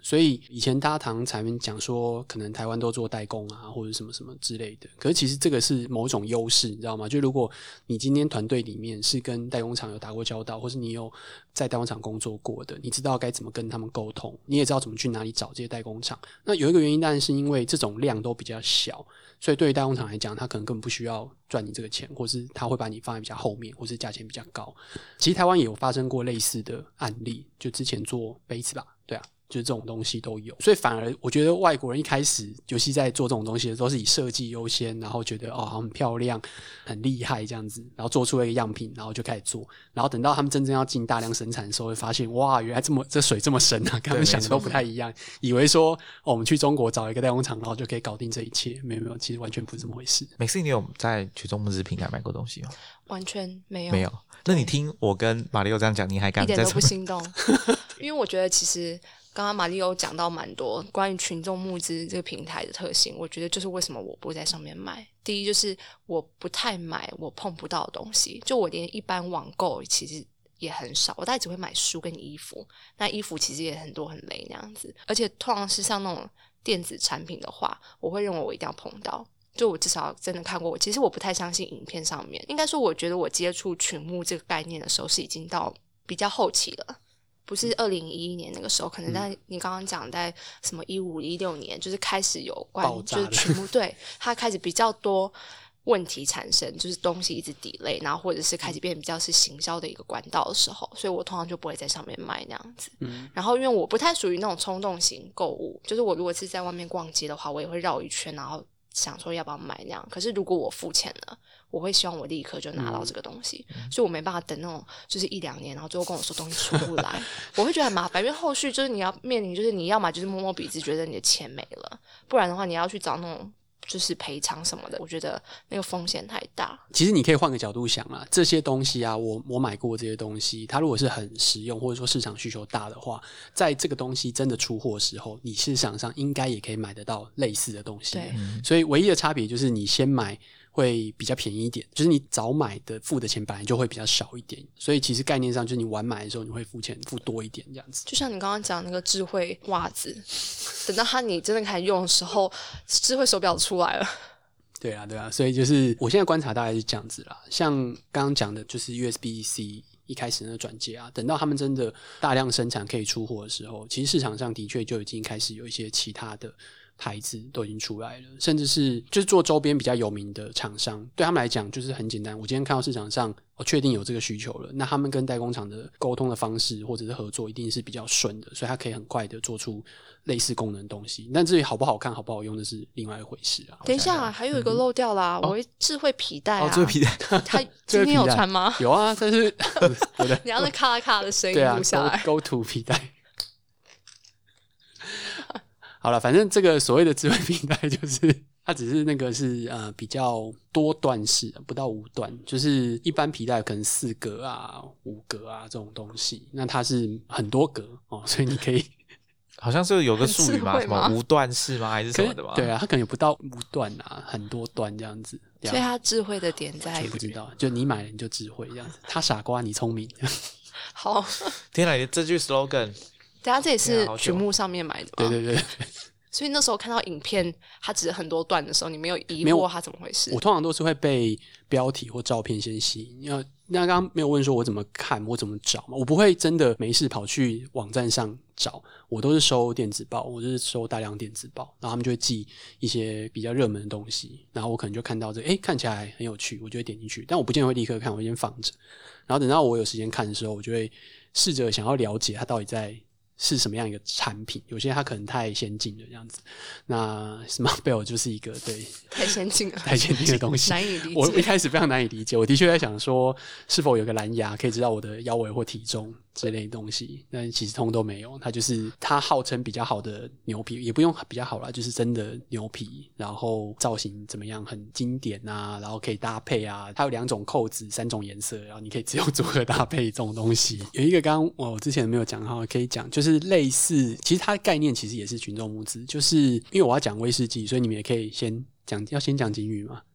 所以以前大家常才讲说可能台湾都做代工啊或者什么什么之类的，可是其实这个是某种优势，你知道吗？就如果你今天团队里面是跟代工厂有打过交道，或是你有在代工厂工作过的，你知道该怎么跟他们沟通，你也知道怎么去哪里找这些代工厂。那有一个原因当然是因为这种量都比较小，所以对于代工厂来讲他可能根本不需要赚你这个钱，或是他会把你放在比较后面，或是价钱比较高。其实台湾也有发生过类似的案例，就之前做杯子吧，对啊，就是这种东西都有。所以反而我觉得外国人一开始尤其在做这种东西的都是以设计优先，然后觉得哦很漂亮很厉害这样子，然后做出了一个样品，然后就开始做，然后等到他们真正要进大量生产的时候会发现哇原来这么这水这么深啊，跟他们想的都不太一样，以为说、哦、我们去中国找一个代工厂然后就可以搞定这一切，没有没有，其实完全不是这么回事。 美式你有在曲中募资平台买过东西吗？ 完全没有没有。那你听我跟马里奥这样讲你还敢在一点都不心动因为我觉得其实刚刚马里奥讲到蛮多关于群众募资这个平台的特性，我觉得就是为什么我不会在上面买。第一就是我不太买我碰不到的东西，就我连一般网购其实也很少，我大概只会买书跟衣服，那衣服其实也很多很雷那样子，而且通常是像那种电子产品的话我会认为我一定要碰到，就我至少真的看过。我其实我不太相信影片上面，应该说我觉得我接触群募这个概念的时候是已经到比较后期了，不是二零一一年那个时候，可能在你刚刚讲在什么一五一六年就是开始有关就是群募对它开始比较多问题产生，就是东西一直 delay， 然后或者是开始变得比较是行销的一个管道的时候，所以我通常就不会在上面卖那样子、嗯、然后因为我不太属于那种冲动型购物，就是我如果是在外面逛街的话我也会绕一圈然后想说要不要买那样，可是如果我付钱了我会希望我立刻就拿到这个东西、嗯、所以我没办法等那种就是一两年然后最后跟我说东西出不来我会觉得很麻烦，因为后续就是你要面临就是你要么就是摸摸鼻子觉得你的钱没了，不然的话你要去找那种就是赔偿什么的，我觉得那个风险太大。 其实你可以换个角度想啦，这些东西啊我我买过这些东西，它如果是很实用或者说市场需求大的话，在这个东西真的出货的时候你市场上应该也可以买得到类似的东西。对，所以唯一的差别就是你先买会比较便宜一点，就是你早买的付的钱本来就会比较少一点，所以其实概念上就是你晚买的时候你会付钱付多一点这样子。 就像你刚刚讲那个智慧袜子，等到它你真的开始用的时候智慧手表出来了。 对啊对啊，所以就是我现在观察大概是这样子啦，像刚刚讲的就是 U S B C 一开始那个转接啊，等到他们真的大量生产可以出货的时候，其实市场上的确就已经开始有一些其他的牌子都已经出来了，甚至是就是做周边比较有名的厂商，对他们来讲就是很简单，我今天看到市场上我确定有这个需求了，那他们跟代工厂的沟通的方式或者是合作一定是比较顺的，所以他可以很快的做出类似功能的东西，但至于好不好看好不好用那是另外一回事啊。 等一下、啊、还有一个漏掉啦、嗯、我会智慧皮带啊。 哦，智慧皮带他今天有穿吗？ 有啊，但是你要那咔啦咔的声音录下来。 对啊 Go, Go to 皮带好了，反正这个所谓的智慧皮带就是它只是那个是呃比较多段式，不到五段，就是一般皮带可能四格啊五格啊这种东西，那它是很多格哦，所以你可以好像是有个术语嘛，什么无段式吗还是什么的吗？ 对啊，它可能有不到五段啊，很多段这样子。 所以它智慧的点在于不知道，就你买了你就智慧这样子，他傻瓜你聪明好， 天哪，这句 slogan 等一下这也是群募上面买的吗？ 对对对， 所以那时候看到影片它只是很多段的时候你没有疑惑它怎么回事？ 我通常都是会被标题或照片先吸引，因为那刚刚没有问说我怎么看我怎么找嘛，我不会真的没事跑去网站上找，我都是收电子报，我就是收大量电子报，然后他们就会寄一些比较热门的东西，然后我可能就看到这个诶看起来很有趣，我就会点进去，但我不见得会立刻看，我会先放着，然后等到我有时间看的时候我就会试着想要了解它到底在是什么样一个产品，有些它可能太先进了这样子，那 Smart Belt 就是一个对太先进了太先进的东西难以理解， 我一开始非常难以理解，我的确在想说是否有个蓝牙可以知道我的腰围或体重之类的东西，但其实通都没有，它就是它号称比较好的牛皮，也不用比较好啦，就是真的牛皮，然后造型怎么样很经典啊，然后可以搭配啊，它有两种扣子三种颜色，然后你可以自由组合搭配这种东西。有一个刚刚我之前没有讲好可以讲，就是类似其实它的概念其实也是群众募资，就是因为我要讲威士忌，所以你们也可以先讲，要先讲警语嘛，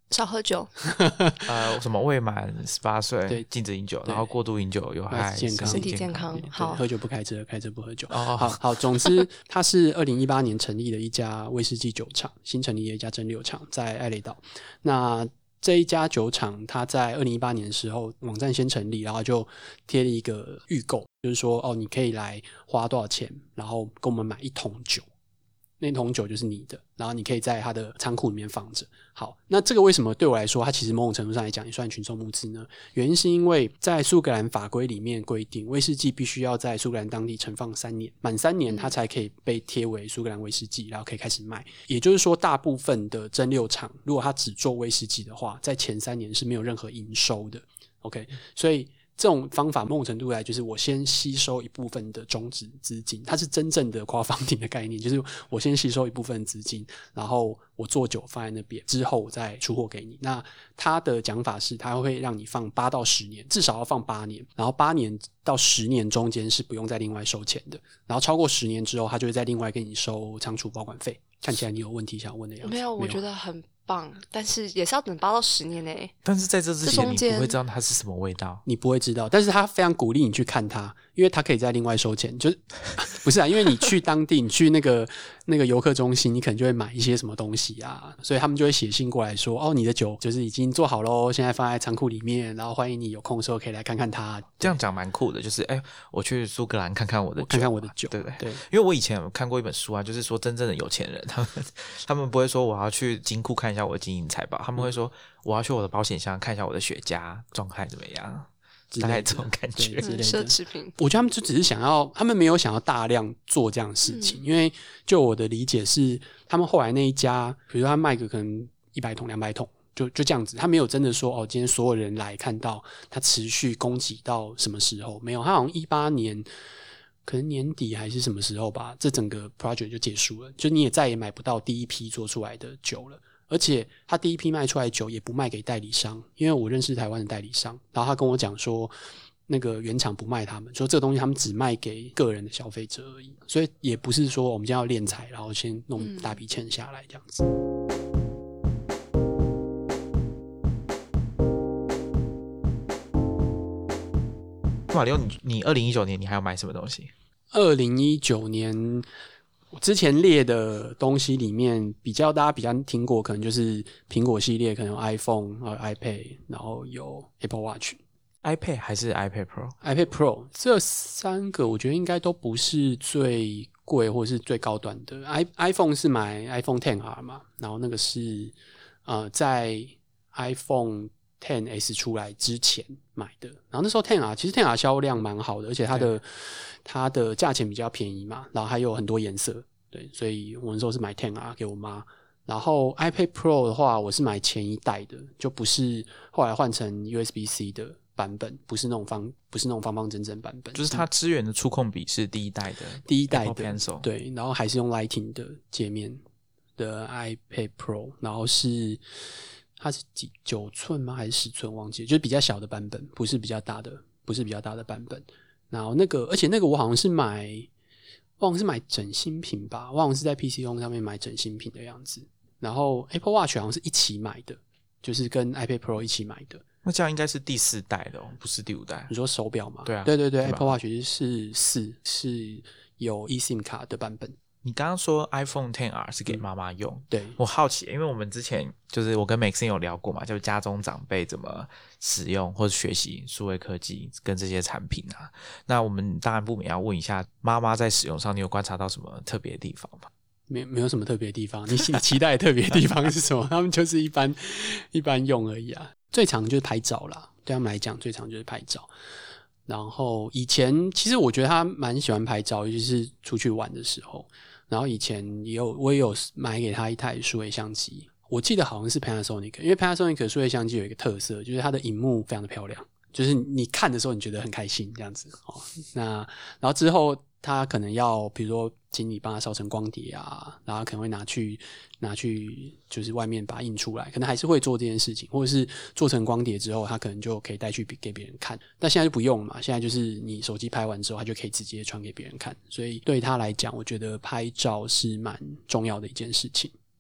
少喝酒， 呃，什么未满十八岁对禁止饮酒，然后过度饮酒有害健康身体健康。好， 喝酒不开车，开车不喝酒。 哦， 好好，总之，它是二零一八年成立的一家威士忌酒厂，新成立的一家蒸馏厂，在艾雷岛。那这一家酒厂，它在二零一八年的时候，网站先成立，然后就贴了一个预购，就是说，哦，你可以来花多少钱，然后跟我们买一桶酒。那桶酒就是你的，然后你可以在它的仓库里面放着。好，那这个为什么对我来说，它其实某种程度上来讲也算群众募资呢？原因是因为在苏格兰法规里面规定，威士忌必须要在苏格兰当地陈放三年，满三年它才可以被贴为苏格兰威士忌，然后可以开始卖。也就是说，大部分的蒸馏厂如果它只做威士忌的话，在前三年是没有任何营收的。OK， 所以这种方法某种程度来就是我先吸收一部分的种子资金，它是真正的crowdfunding的概念，就是我先吸收一部分资金，然后我做酒放在那边，之后我再出货给你。那他的讲法是他会让你放八到十年，至少要放八年，然后八年到十年中间是不用再另外收钱的，然后超过十年之后他就会再另外跟你收仓储保管费。看起来你有问题想问的样子。 没有，我觉得很棒，但是也是要等八到十年呢、欸。 但是在这之前你这不会知道它是什么味道， 你不会知道，但是他非常鼓励你去看它，因为他可以再另外收钱，就是不是啊？因为你去当地，你去那个那个游客中心，你可能就会买一些什么东西啊，所以他们就会写信过来说，哦，你的酒就是已经做好咯，现在放在仓库里面，然后欢迎你有空的时候可以来看看它。 这样讲蛮酷的，就是哎、欸，我去苏格兰看看我的酒， 看看我的酒， 对对对。 因为我以前有看过一本书啊，就是说真正的有钱人，他们他们不会说我要去金库看一下我的金银财宝，他们会说我要去我的保险箱看一下我的雪茄状态怎么样，大概这种感觉。 之类的奢侈品， 我觉得他们就只是想要，他们没有想要大量做这样的事情，嗯、因为就我的理解是，他们后来那一家，比如说他卖个可能一百桶、两百桶。就就这样子，他没有真的说哦，今天所有人来看到他持续供给到什么时候？没有，他好像一八年可能年底还是什么时候吧，这整个 project 就结束了，就你也再也买不到第一批做出来的酒了。而且他第一批卖出来的酒也不卖给代理商，因为我认识台湾的代理商，然后他跟我讲说，那个原厂不卖他们，说这个东西他们只卖给个人的消费者而已，所以也不是说我们今天要敛财，然后先弄大笔钱下来这样子。嗯马里奥，你你二零一九年你还要买什么东西？ 二零一九年我之前列的东西里面，比较大家比较听过，可能就是苹果系列，可能有 iPhone、有 iPad， 然后有 Apple Watch。iPad 还是 iPad Pro？iPad Pro 这三个我觉得应该都不是最贵或是最高端的。I iPhone 是买 iPhone X R 嘛，然后那个是呃在 iPhone X S 出来之前买的，然后那时候 X R 其实 X R 销量蛮好的，而且它的它的价钱比较便宜嘛，然后还有很多颜色，对，所以我那时候是买 X R 给我妈。然后 iPad Pro 的话，我是买前一代的，就不是后来换成 U S B C 的版本，不是那种方不是那种方方正正版本， 就是它支援的触控笔是第一代的， 第一代的 Apple Pencil， 对，然后还是用 Lighting 的界面的 iPad Pro， 然后是。它是几九寸吗？还是十寸？忘记了，就是比较小的版本，不是比较大的，不是比较大的版本。然后那个，而且那个我好像是买，忘了是买整新品吧，我好像是在 P C Home 上面买整新品的样子。然后 Apple Watch 好像是一起买的，就是跟 iPad Pro 一起买的。 那这样应该是第四代的哦，不是第五代。 你说手表吗？ 对啊， 对对对 ，Apple Watch 是四，是有 eSIM 卡的版本。 你刚刚说 iPhone X R 是给妈妈用、嗯、 对， 我好奇因为我们之前就是我跟 Maxine 有聊过嘛，就是家中长辈怎么使用或者学习数位科技跟这些产品啊，那我们当然不免要问一下妈妈在使用上你有观察到什么特别的地方吗？ 没没有什么特别的地方，你你期待的特别的地方是什么？他们就是一般一般用而已啊，最常就是拍照啦，对他们来讲最常就是拍照。然后以前其实我觉得他蛮喜欢拍照，尤其是出去玩的时候。然后以前也有我也有买给他一台数位相机，我记得好像是 Panasonic， 因为 Panasonic 的数位相机有一个特色，就是它的萤幕非常的漂亮，就是你看的时候你觉得很开心这样子哦。那然后之后他可能要比如说请你帮他烧成光碟啊，然后可能会拿去拿去就是外面把它印出来，可能还是会做这件事情，或者是做成光碟之后他可能就可以带去给别人看，但现在就不用了嘛，现在就是你手机拍完之后他就可以直接传给别人看，所以对他来讲我觉得拍照是蛮重要的一件事情。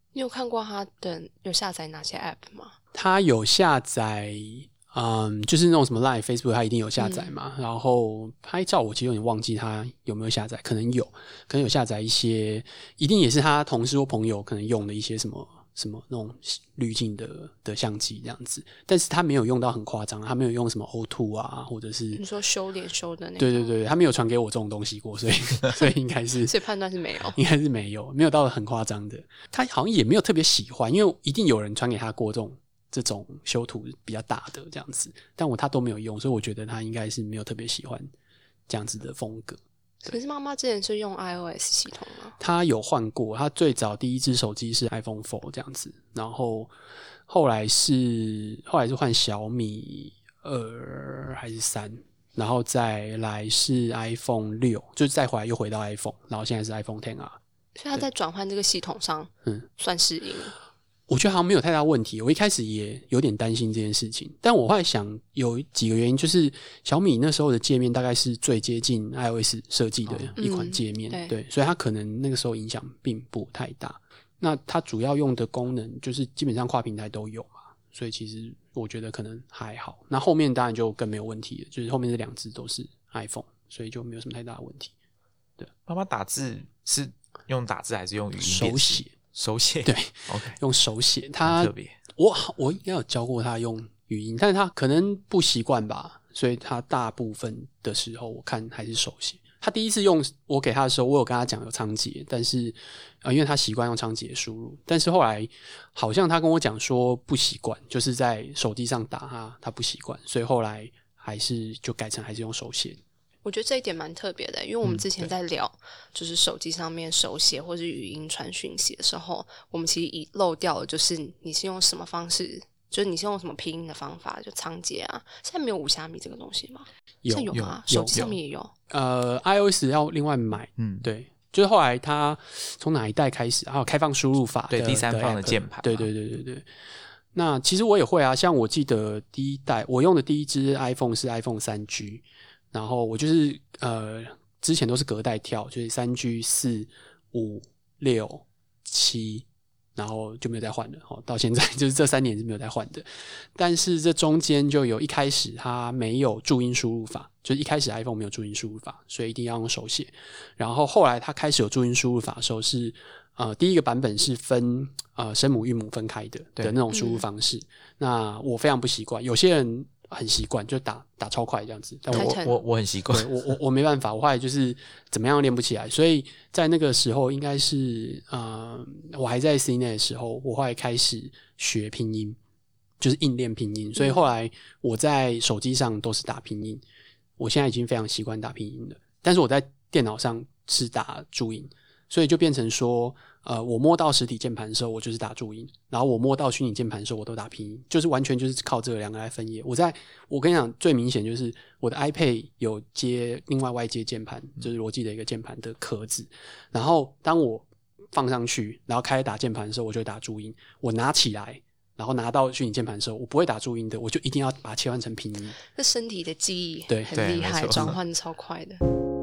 你有看过他的有下载哪些 App 吗？ 他有下载，嗯，就是那种什么 Line、Facebook， 他一定有下载嘛。嗯、然后拍照，我其实有点忘记他有没有下载，可能有，可能有下载一些，一定也是他同事或朋友可能用的一些什么什么那种滤镜的的相机这样子。但是他没有用到很夸张，他没有用什么 O 二 啊，或者是你说修脸修的那个？ 对对对，他没有传给我这种东西过，所以所以应该是， 所以判断是没有， 应该是没有，没有到很夸张的。他好像也没有特别喜欢，因为一定有人传给他过这种。这种修图比较大的这样子，但我他都没有用，所以我觉得他应该是没有特别喜欢这样子的风格。 可是妈妈之前是用 iOS 系统吗？ 他有换过，他最早第一只手机是 iPhone 四这样子，然后后来是后来是换小米二还是三，然后再来是 iPhone 六，就是再回来又回到 iPhone， 然后现在是 iPhone X R。 所以他在转换这个系统上，嗯，算适应。 我觉得好像没有太大问题，我一开始也有点担心这件事情，但我后来想有几个原因，就是小米那时候的界面大概是最接近 iOS 设计的一款界面、嗯、对, 对，所以它可能那个时候影响并不太大。那它主要用的功能就是基本上跨平台都有嘛，所以其实我觉得可能还好。那后面当然就更没有问题了，就是后面这两只都是 iPhone， 所以就没有什么太大的问题。对， 妈妈打字是用打字还是用语音手写？ 手写对 ，OK， 用手写。他特别， 我我应该有教过他用语音，但是他可能不习惯吧，所以他大部分的时候我看还是手写。他第一次用我给他的时候，我有跟他讲有仓颉，但是呃，因为他习惯用仓颉输入，但是后来好像他跟我讲说不习惯，就是在手机上打他他不习惯，所以后来还是就改成还是用手写。 我觉得这一点蛮特别的，因为我们之前在聊就是手机上面手写或是语音传讯息的时候，我们其实遗漏掉了就是你是用什么方式，就是你是用什么拼音的方法，就仓颉啊。现在没有五虾米这个东西吗？ 有现在有吗？手机上面也有。 呃 iOS 要另外买，嗯，对，就是后来它从哪一代开始，还有开放输入法的， 对，第三方的键盘， 对对对对对。那其实我也会啊，像我记得第一代我用的第一支 iPhone 是 iPhone 三 G。然后我就是呃，之前都是隔代跳，就是三 G、四、五、六、七，然后就没有再换了。哦，到现在就是这三年是没有再换的。但是这中间就有一开始它没有注音输入法，就是一开始 iPhone 没有注音输入法，所以一定要用手写。然后后来它开始有注音输入法的时候是呃，第一个版本是分呃声母韵母分开的的那种输入方式。嗯、那我非常不习惯，有些人很习惯，就打打超快这样子，但我我我很习惯， 我我我没办法，我后来就是怎么样练不起来，所以在那个时候应该是呃，我还在 C N E T 的时候，我后来开始学拼音，就是硬练拼音，所以后来我在手机上都是打拼音，我现在已经非常习惯打拼音了，但是我在电脑上是打注音，所以就变成说。呃，我摸到实体键盘的时候，我就是打注音；然后我摸到虚拟键盘的时候，我都打拼音，就是完全就是靠这两个来分页。我在我跟你讲，最明显就是我的 iPad 有接另外外接键盘，就是罗技的一个键盘的壳子。然后当我放上去，然后开始打键盘的时候，我就会打注音。我拿起来，然后拿到虚拟键盘的时候，我不会打注音的，我就一定要把它切换成拼音。 这身体的记忆对很厉害，转换超快的。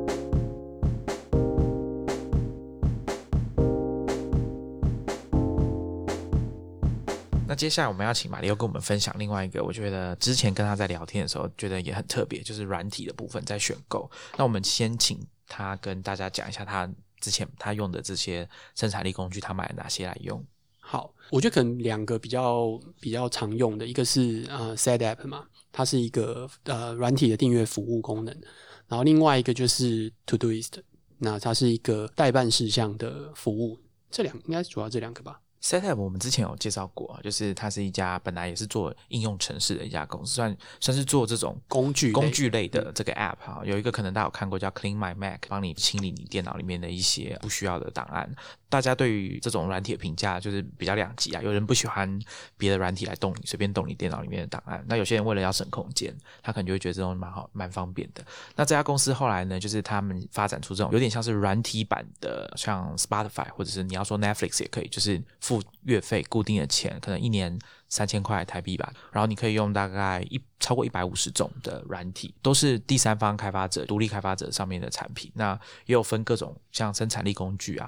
那接下来我们要请马里奥跟我们分享另外一个我觉得之前跟他在聊天的时候觉得也很特别，就是软体的部分在选购。那我们先请他跟大家讲一下他之前他用的这些生产力工具他买了哪些来用。 好，我觉得可能两个比较比较常用的，一个是呃 SetApp 嘛，它是一个呃软体的订阅服务功能，然后另外一个就是 Todoist， 那它是一个代办事项的服务，这两应该是主要这两个吧。 SetApp 我们之前有介绍过，就是它是一家本来也是做应用程式的一家公司，算算是做这种工具类工具类的这个 App 哈。有一个可能大家有看过叫 Clean My Mac， 帮你清理你电脑里面的一些不需要的档案。大家对于这种软体的评价就是比较两极啊，有人不喜欢别的软体来动你，随便动你电脑里面的档案。那有些人为了要省空间，他可能就会觉得这种蛮好蛮方便的。那这家公司后来呢，就是他们发展出这种有点像是软体版的，像 Spotify 或者是你要说 Netflix 也可以，就是付月费固定的钱，可能一年三千块台币吧，然后你可以用大概一超过一百五十种的软体，都是第三方开发者、独立开发者上面的产品。那也有分各种像生产力工具啊，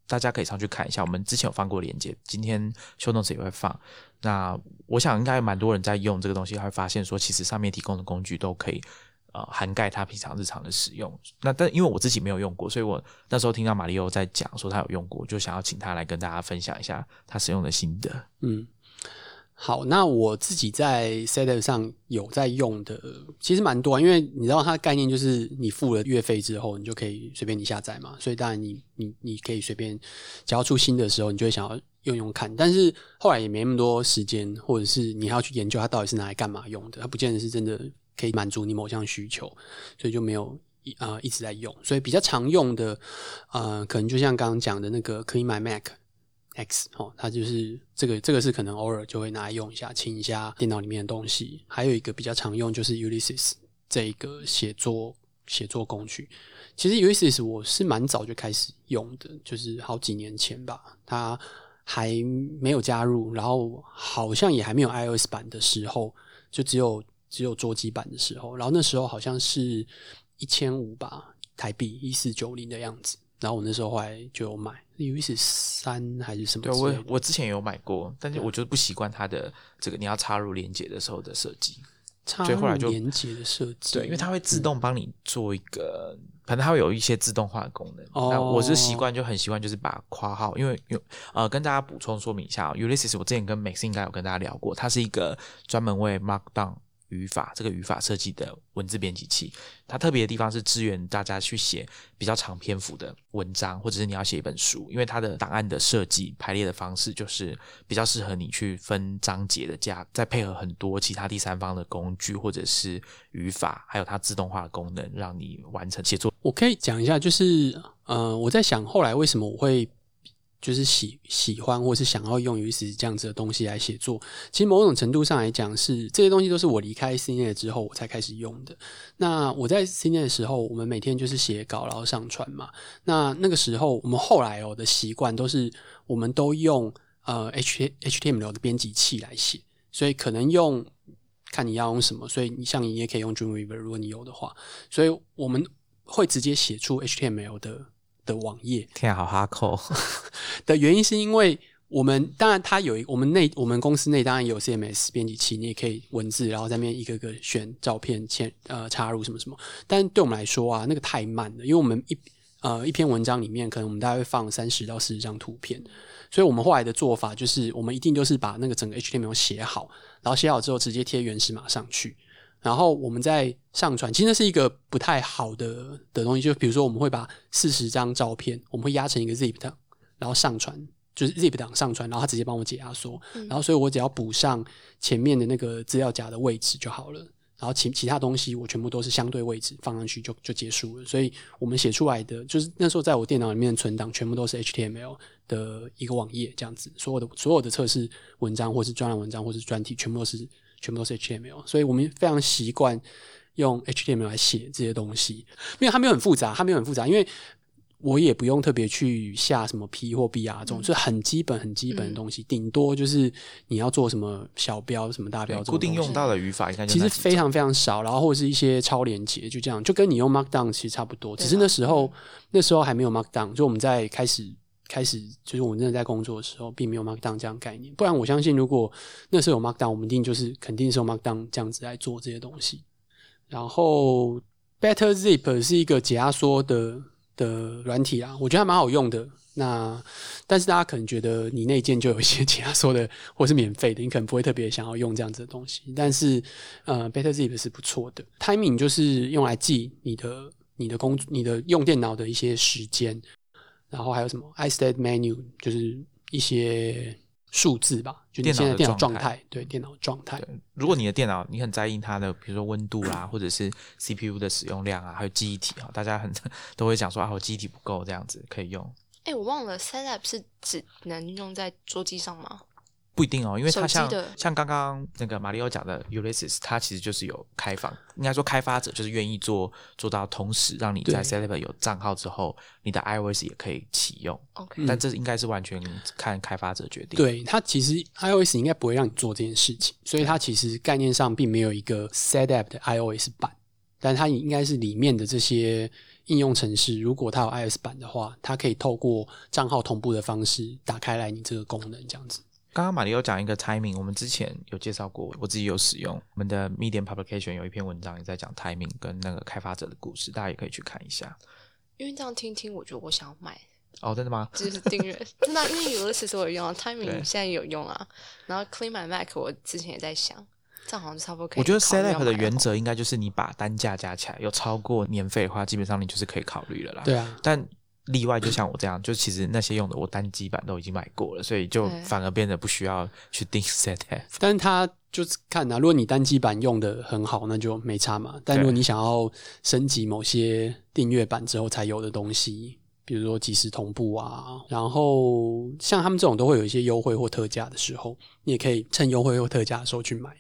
大家可以上去看一下，我们之前有放过链接，今天 show notes 也会放。那我想应该有蛮多人在用这个东西，会发现说其实上面提供的工具都可以呃涵盖他平常日常的使用。那但因为我自己没有用过，所以我那时候听到马里欧在讲说他有用过，就想要请他来跟大家分享一下他使用的心得。 嗯，好，那我自己在 Setup 上有在用的其实蛮多，因为你知道它的概念就是你付了月费之后你就可以随便你下载嘛，所以当然你你你可以随便只要出新的时候你就会想要用用看，但是后来也没那么多时间，或者是你还要去研究它到底是拿来干嘛用的，它不见得是真的可以满足你某项需求，所以就没有呃一直在用。所以比较常用的呃可能就像刚刚讲的那个可以买 Mac X 哦，它就是这个这个是可能偶尔就会拿来用一下，清一下电脑里面的东西。还有一个比较常用就是 Ulysses 这一个写作写作工具。其实 Ulysses 我是蛮早就开始用的，就是好几年前吧，它还没有加入，然后好像也还没有 iOS 版的时候，就只有只有桌机版的时候，然后那时候好像是一千五百吧台币一四九零的样子。然后我那时候后来就有买 Ulysses 三还是什么之类的。 对，我我之前也有买过，但是我就不习惯它的这个你要插入连结的时候的设计， 插入连结的设计。 对，因为它会自动帮你做一个，嗯、反正它会有一些自动化的功能。 哦、 那我是习惯就很习惯就是把括号，因为有呃跟大家补充说明一下、哦、，Ulysses 我之前跟 Max 应该有跟大家聊过，它是一个专门为 Markdown语法这个语法设计的文字编辑器。它特别的地方是支援大家去写比较长篇幅的文章，或者是你要写一本书，因为它的档案的设计排列的方式就是比较适合你去分章节的架，再配合很多其他第三方的工具或者是语法，还有它自动化的功能，让你完成写作。 我可以讲一下，就是呃，我在想后来为什么我会就是喜喜欢或是想要用Ulysses这样子的东西来写作，其实某种程度上来讲是这些东西都是我离开 C net 之后我才开始用的。那我在 C net 的时候我们每天就是写稿然后上传嘛，那那个时候我们后来哦的习惯都是我们都用呃 H T M L 的编辑器来写，所以可能用看你要用什么，所以你像你也可以用 Dreamweaver 如果你有的话，所以我们会直接写出 H T M L 的的网页。 天啊，好哈扣的原因是因为我们当然它有一我们内我们公司内当然有 C M S 编辑器，你也可以文字然后在那边一个个选照片嵌呃插入什么什么，但对我们来说啊那个太慢了，因为我们一呃一篇文章里面可能我们大概会放三十到四十张图片，所以我们后来的做法就是我们一定就是把那个整个 H T M L 写好，然后写好之后直接贴原始码上去，然后我们再上传。其实那是一个不太好的的东西，就比如说我们会把四十张照片我们会压成一个 zip 档然后上传，就是 zip 档上传，然后它直接帮我解压缩、嗯、然后所以我只要补上前面的那个资料夹的位置就好了，然后其其他东西我全部都是相对位置放上去就就结束了。所以我们写出来的就是那时候在我电脑里面的存档全部都是 H T M L 的一个网页这样子，所有的所有的测试文章或是专栏文章或是专题全部都是全部都是 H T M L， 所以我们非常习惯用 H T M L 来写这些东西，因为它没有很复杂，它没有很复杂，因为我也不用特别去下什么 P 或 B R 这种、嗯、是很基本很基本的东西，顶、嗯、多就是你要做什么小标什么大标这种固定用到的语法应该就其实非常非常少，然后或者是一些超连结，就这样，就跟你用 Markdown 其实差不多，只是那时候、啊、那时候还没有 Markdown， 就我们在开始开始就是我们真的在工作的时候并没有 Markdown 这样的概念，不然我相信如果那时候有 Markdown 我们一定就是肯定是用 Markdown 这样子来做这些东西。然后 Better Zip 是一个解压缩的的软体啦，我觉得还蛮好用的，那但是大家可能觉得你内建就有一些解压缩的或是免费的，你可能不会特别想要用这样子的东西，但是呃 Better Zip 是不错的。 Timing 就是用来记你的你的工你的用电脑的一些时间，然后还有什么 iState Menu 就是一些数字吧，就你现在电脑状态，对电脑状态。 如果你的电脑你很在意它的比如说温度啦或者是 C P U 的使用量啊，还有记忆体，大家很都会讲说啊我记忆体不够，这样子可以用。 欸，我忘了 Setup 是只能用在桌机上吗？ 不一定哦，因为它像像刚刚那个马里奥讲的 Ulysses， 它其实就是有开放，应该说开发者就是愿意做做到同时让你在 Setup 有账号之后，你的 iOS 也可以启用。 OK， 但这应该是完全看开发者决定。 对，它其实 iOS 应该不会让你做这件事情，所以它其实概念上并没有一个 Setup 的 iOS 版。 但它应该是里面的这些应用程式，如果它有 iOS 版的话，它可以透过账号同步的方式打开来你这个功能这样子。 刚刚马里有讲一个 timing， 我们之前有介绍过，我自己有使用，我们的 Medium Publication 有一篇文章也在讲 timing 跟那个开发者的故事，大家也可以去看一下。 因为这样听听，我觉得我想要买。 哦，真的吗？ 就是订阅，真的，因为Ulysses我有用啊 ，Timing 现在也有用啊，然后 Clean My Mac 我之前也在想，这样好像差不多可以。 我觉得 Setup 的原则应该就是你把单价加起来，有超过年费的话，基本上你就是可以考虑了啦。 对啊， 但例外就像我这样，就其实那些用的我单机版都已经买过了，所以就反而变得不需要去订 Setup。 但是它就是看啊，如果你单机版用的很好，那就没差嘛。但如果你想要升级某些订阅版之后才有的东西，比如说即时同步啊，然后像他们这种都会有一些优惠或特价的时候，你也可以趁优惠或特价的时候去买。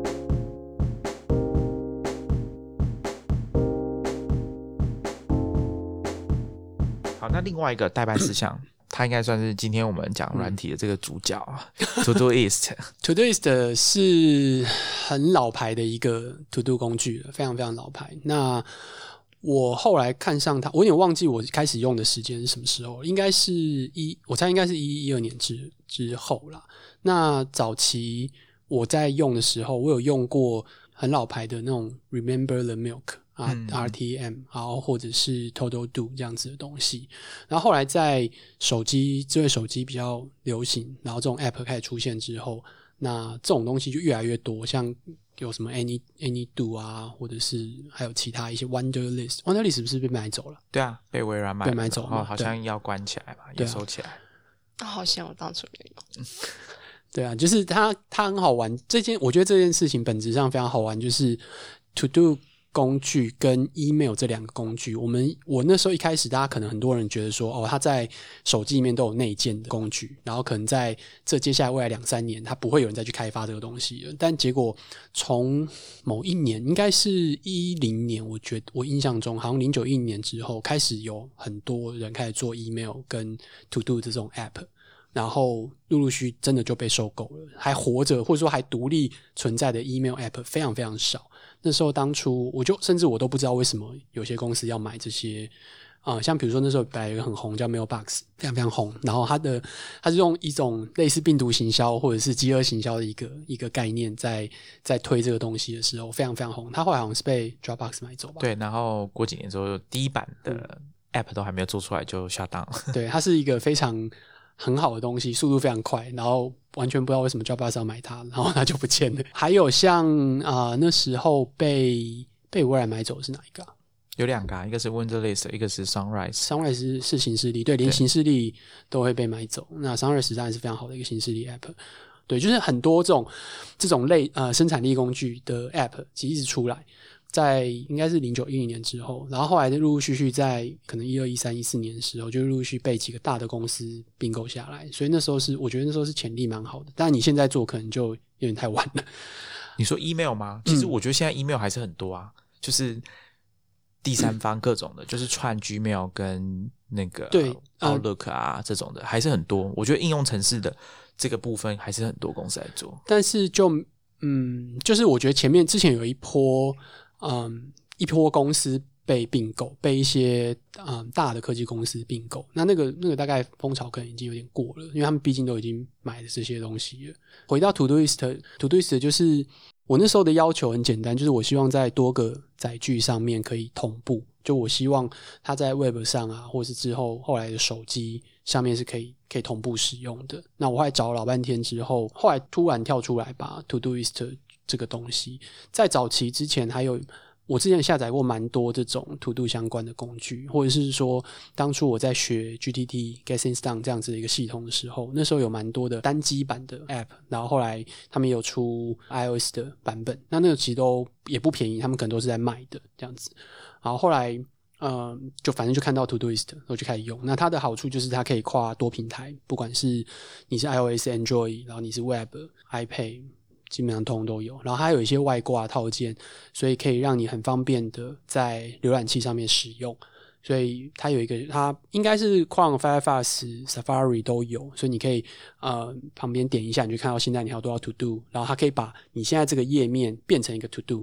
好，那另外一个代办事项它应该算是今天我们讲软体的这个主角、嗯、Todoist Todoist 是很老牌的一个 To Do 工具了，非常非常老牌。那我后来看上它，我有点忘记我开始用的时间是什么时候，应该是一，我猜应该是一一二年之之后啦。那早期我在用的时候，我有用过很老牌的那种 Remember the Milk 啊、嗯、R T M， 然后或者是 Todo Do 这样子的东西。然后后来在手机智慧手机比较流行，然后这种 App 开始出现之后，那这种东西就越来越多，像有什么 Any AnyDo 啊，或者是还有其他一些 Wunderlist Wunderlist 是不是被买走了？ 对啊，被微软买了， 被买走了， 然后好像要关起来嘛，也收起来。 啊，好像我当初也有。 对啊，就是它它很好玩。这件我觉得这件事情本质上非常好玩，就是 To Do 工具跟 Email 这两个工具，我们我那时候一开始大家可能很多人觉得说，哦，它在手机里面都有内建的工具，然后可能在这接下来未来两三年，它不会有人再去开发这个东西了。但结果从某一年，应该是一零年，我觉得我印象中好像零九一零年之后，开始有很多人开始做 Email 跟 To Do 这种 App。然后陆陆续真的就被收购了，还活着或者说还独立存在的 email app 非常非常少。那时候当初我就甚至我都不知道为什么有些公司要买这些啊、呃，像比如说那时候本来有一个很红叫 Mailbox， 非常非常红，然后它的它是用一种类似病毒行销或者是饥饿行销的一个一个概念在在推这个东西的时候非常非常红。它后来好像是被 Dropbox 买走吧？ 对，然后过几年之后第一版的 app 都还没有做出来就 shut down 了。 对，它是一个非常很好的东西，速度非常快，然后完全不知道为什么 Dropbox 要买它，然后它就不见了。还有像啊、呃、那时候被被微软买走的是哪一个、啊？ 有两个、啊，一个是 Wunderlist， 一个是 Sunrise。Sunrise 是是行事历，对，连行事历都会被买走。那 Sunrise 当然是非常好的一个行事历 App。对，就是很多这种这种类呃生产力工具的 App 其实一直出来。在应该是零九一零年之后，然后后来陆陆续续在可能一二一三一四年的时候，就陆陆续被几个大的公司并购下来，所以那时候是我觉得那时候是潜力蛮好的。但你现在做可能就有点太晚了。 你说 email 吗？其实我觉得现在 email 还是很多啊，嗯、就是第三方各种的，就是串 Gmail 跟那个对 Outlook 啊、嗯、这种的还是很多。我觉得应用程式的这个部分还是很多公司在做， 但是就嗯，就是我觉得前面之前有一波。嗯，一波公司被并购，被一些嗯大的科技公司并购。那那个那个大概风潮可能已经有点过了，因为他们毕竟都已经买了这些东西了。回到 Todoist，Todoist 就是我那时候的要求很简单，就是我希望在多个载具上面可以同步，就我希望它在 Web 上啊，或是之后后来的手机上面是可以可以同步使用的。那我后来找了老半天之后，后来突然跳出来把 Todoist这个东西，在早期之前还有我之前下载过蛮多这种 To Do 相关的工具，或者是说当初我在学 G T T Get Things Done 这样子的一个系统的时候，那时候有蛮多的单机版的 App， 然后后来他们也有出 iOS 的版本，那那个其实都也不便宜，他们可能都是在卖的这样子。然后后来呃，就反正就看到 Todoist 我就开始用。那它的好处就是它可以跨多平台，不管是你是 iOS、Android， 然后你是 Web、iPad，基本上通通都有，然后还有一些外挂套件，所以可以让你很方便的在浏览器上面使用。所以它有一个，它应该是 Chrome、Firefox、Safari 都有，所以你可以呃旁边点一下，你就看到现在你还有多少 To Do， 然后它可以把你现在这个页面变成一个 To Do，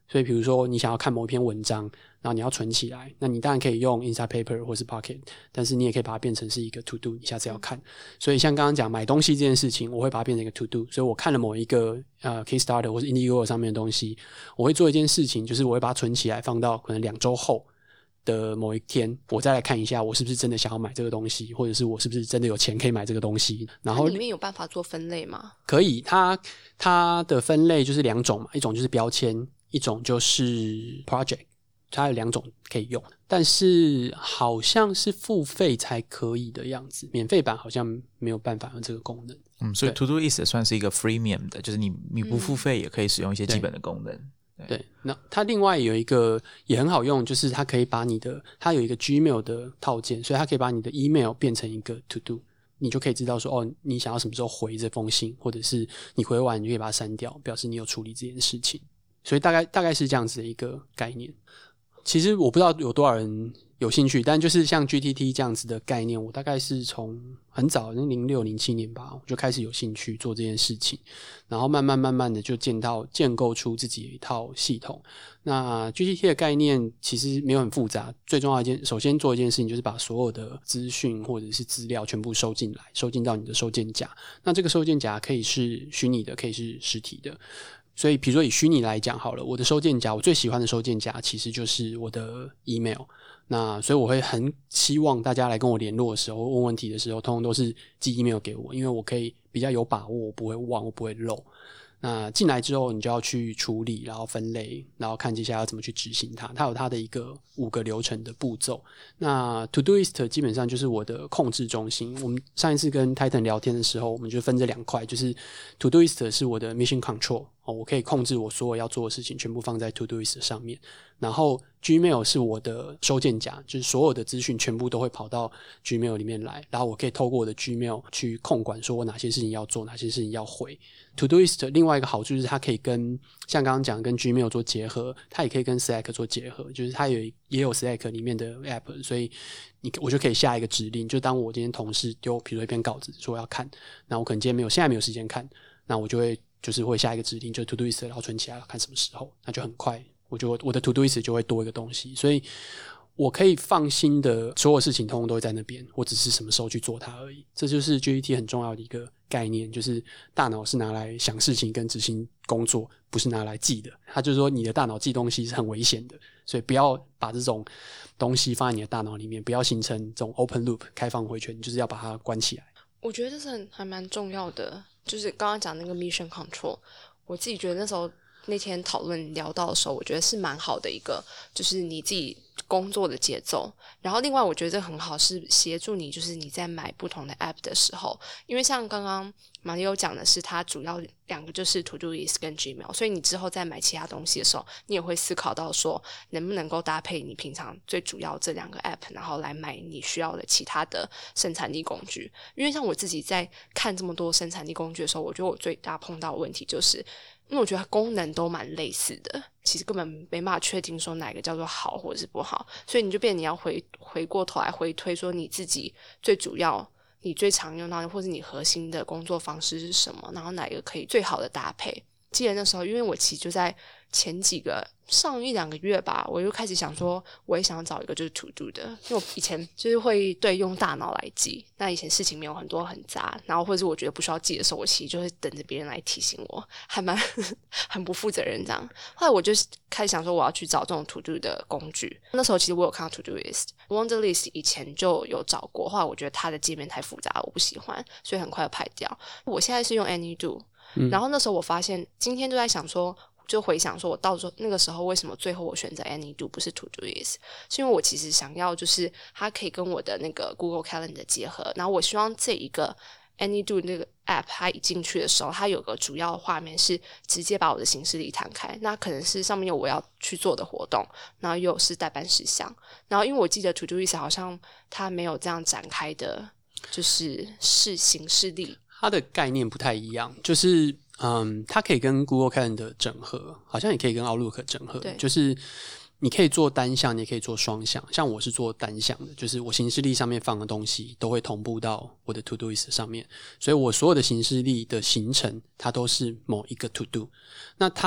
所以比如说你想要看某一篇文章，然后你要存起来，那你当然可以用 Instapaper 或是 Pocket， 但是你也可以把它变成是一个 To Do， 你下次要看。所以像刚刚讲买东西这件事情，我会把它变成一个 To Do， 所以我看了某一个呃 Kickstarter 或是 Indiegogo 上面的东西，我会做一件事情，就是我会把它存起来，放到可能两周后的某一天，我再来看一下我是不是真的想要买这个东西，或者是我是不是真的有钱可以买这个东西。然后里面有办法做分类吗？ 可以，它它的分类就是两种嘛，一种就是标签，一种就是 project， 它有两种可以用，但是好像是付费才可以的样子，免费版好像没有办法用这个功能。 嗯，所以 Todoist 算是一个 freemium 的，就是你你不付费也可以使用一些基本的功能。 对, 对，那它另外有一个也很好用，就是它可以把你的，它有一个 Gmail 的套件，所以它可以把你的 email 变成一个 To Do， 你就可以知道说，哦，你想要什么时候回这封信，或者是你回完你就可以把它删掉，表示你有处理这件事情。所以大概大概是这样子的一个概念。其实我不知道有多少人有兴趣，但就是像 G T T 这样子的概念，我大概是从很早零六零七年吧，我就开始有兴趣做这件事情，然后慢慢慢慢的就建到建构出自己的一套系统。那 G T T 的概念其实没有很复杂，最重要的一件，首先做一件事情就是把所有的资讯或者是资料全部收进来，收进到你的收件夹。那这个收件夹可以是虚拟的，可以是实体的。所以比如说以虚拟来讲好了，我的收件夹，我最喜欢的收件夹其实就是我的 email。那所以我会很希望大家来跟我联络的时候，问问题的时候，通通都是寄 email 给我，因为我可以比较有把握，我不会忘，我不会漏。那进来之后你就要去处理，然后分类，然后看接下来要怎么去执行它，它有它的一个五个流程的步骤。那 Todoist 基本上就是我的控制中心，我们上一次跟 Titan 聊天的时候，我们就分这两块，就是 Todoist 是我的 mission control，哦，我可以控制我所有要做的事情全部放在 Todoist 上面，然后 Gmail 是我的收件夹，就是所有的资讯全部都会跑到 Gmail 里面来，然后我可以透过我的 Gmail 去控管说我哪些事情要做，哪些事情要回。Todoist 另外一个好处就是它可以跟像刚刚讲跟 Gmail 做结合，它也可以跟 Slack 做结合，就是它有也有 Slack 里面的 app， 所以你我就可以下一个指令，就当我今天同事丢比如说一篇稿子说要看，那我可能今天没有现在没有时间看，那我就会就是会下一个指令，就 Todoist 然后存起来看什么时候，那就很快，我就我的 Todoist 就会多一个东西，所以我可以放心的所有事情通通都会在那边，我只是什么时候去做它而已。这就是 G T T 很重要的一个概念，就是大脑是拿来想事情跟执行工作，不是拿来记的。它就是说你的大脑记东西是很危险的，所以不要把这种东西放在你的大脑里面，不要形成这种 open loop 开放回圈，你就是要把它关起来。 我觉得这是很还蛮重要的，就是刚刚讲那个 mission control， 我自己觉得那时候那天讨论聊到的时候，我觉得是蛮好的一个，就是你自己工作的节奏。然后另外我觉得这很好，是协助你，就是你在买不同的 app 的时候，因为像刚刚马里欧讲的是它主要两个就是 Todoist 跟 Gmail， 所以你之后在买其他东西的时候，你也会思考到说能不能够搭配你平常最主要这两个 app， 然后来买你需要的其他的生产力工具。因为像我自己在看这么多生产力工具的时候，我觉得我最大碰到的问题就是因为我觉得它功能都蛮类似的，其实根本没办法确定说哪个叫做好或者是不好，所以你就变成你要回回过头来回推说你自己最主要你最常用到的或是你核心的工作方式是什么，然后哪一个可以最好的搭配。记得那时候因为我其实就在前几个上一两个月吧，我就开始想说我也想找一个就是 to do 的，因为我以前就是会对用大脑来记，那以前事情没有很多很杂，然后或者是我觉得不需要记的时候，我其实就会等着别人来提醒我，还蛮很不负责任这样。后来我就开始想说我要去找这种 to do 的工具，那时候其实我有看到 Todoist Wunderlist 以前就有找过，后来我觉得它的界面太复杂我不喜欢，所以很快就排掉。我现在是用 AnyDo，嗯，然后那时候我发现今天就在想说就回想说我到时候那个时候为什么最后我选择 AnyDo 不是 Todoist， 是因为我其实想要就是它可以跟我的那个 Google Calendar 结合，然后我希望这一个 AnyDo 那个 App 它一进去的时候，它有个主要画面是直接把我的行事历摊开，那可能是上面有我要去做的活动，然后又是待办事项，然后因为我记得 Todoist 好像它没有这样展开的就是是行事历， 它的概念不太一样，就是嗯，它可以跟 Google Calendar 整合，好像也可以跟 Outlook 整合，就是你可以做单项，你也可以做双项。像我是做单项的，就是我行事历上面放的东西都会同步到我的 Todoist 上面，所以我所有的行事历的行程它都是某一个 To Do。那它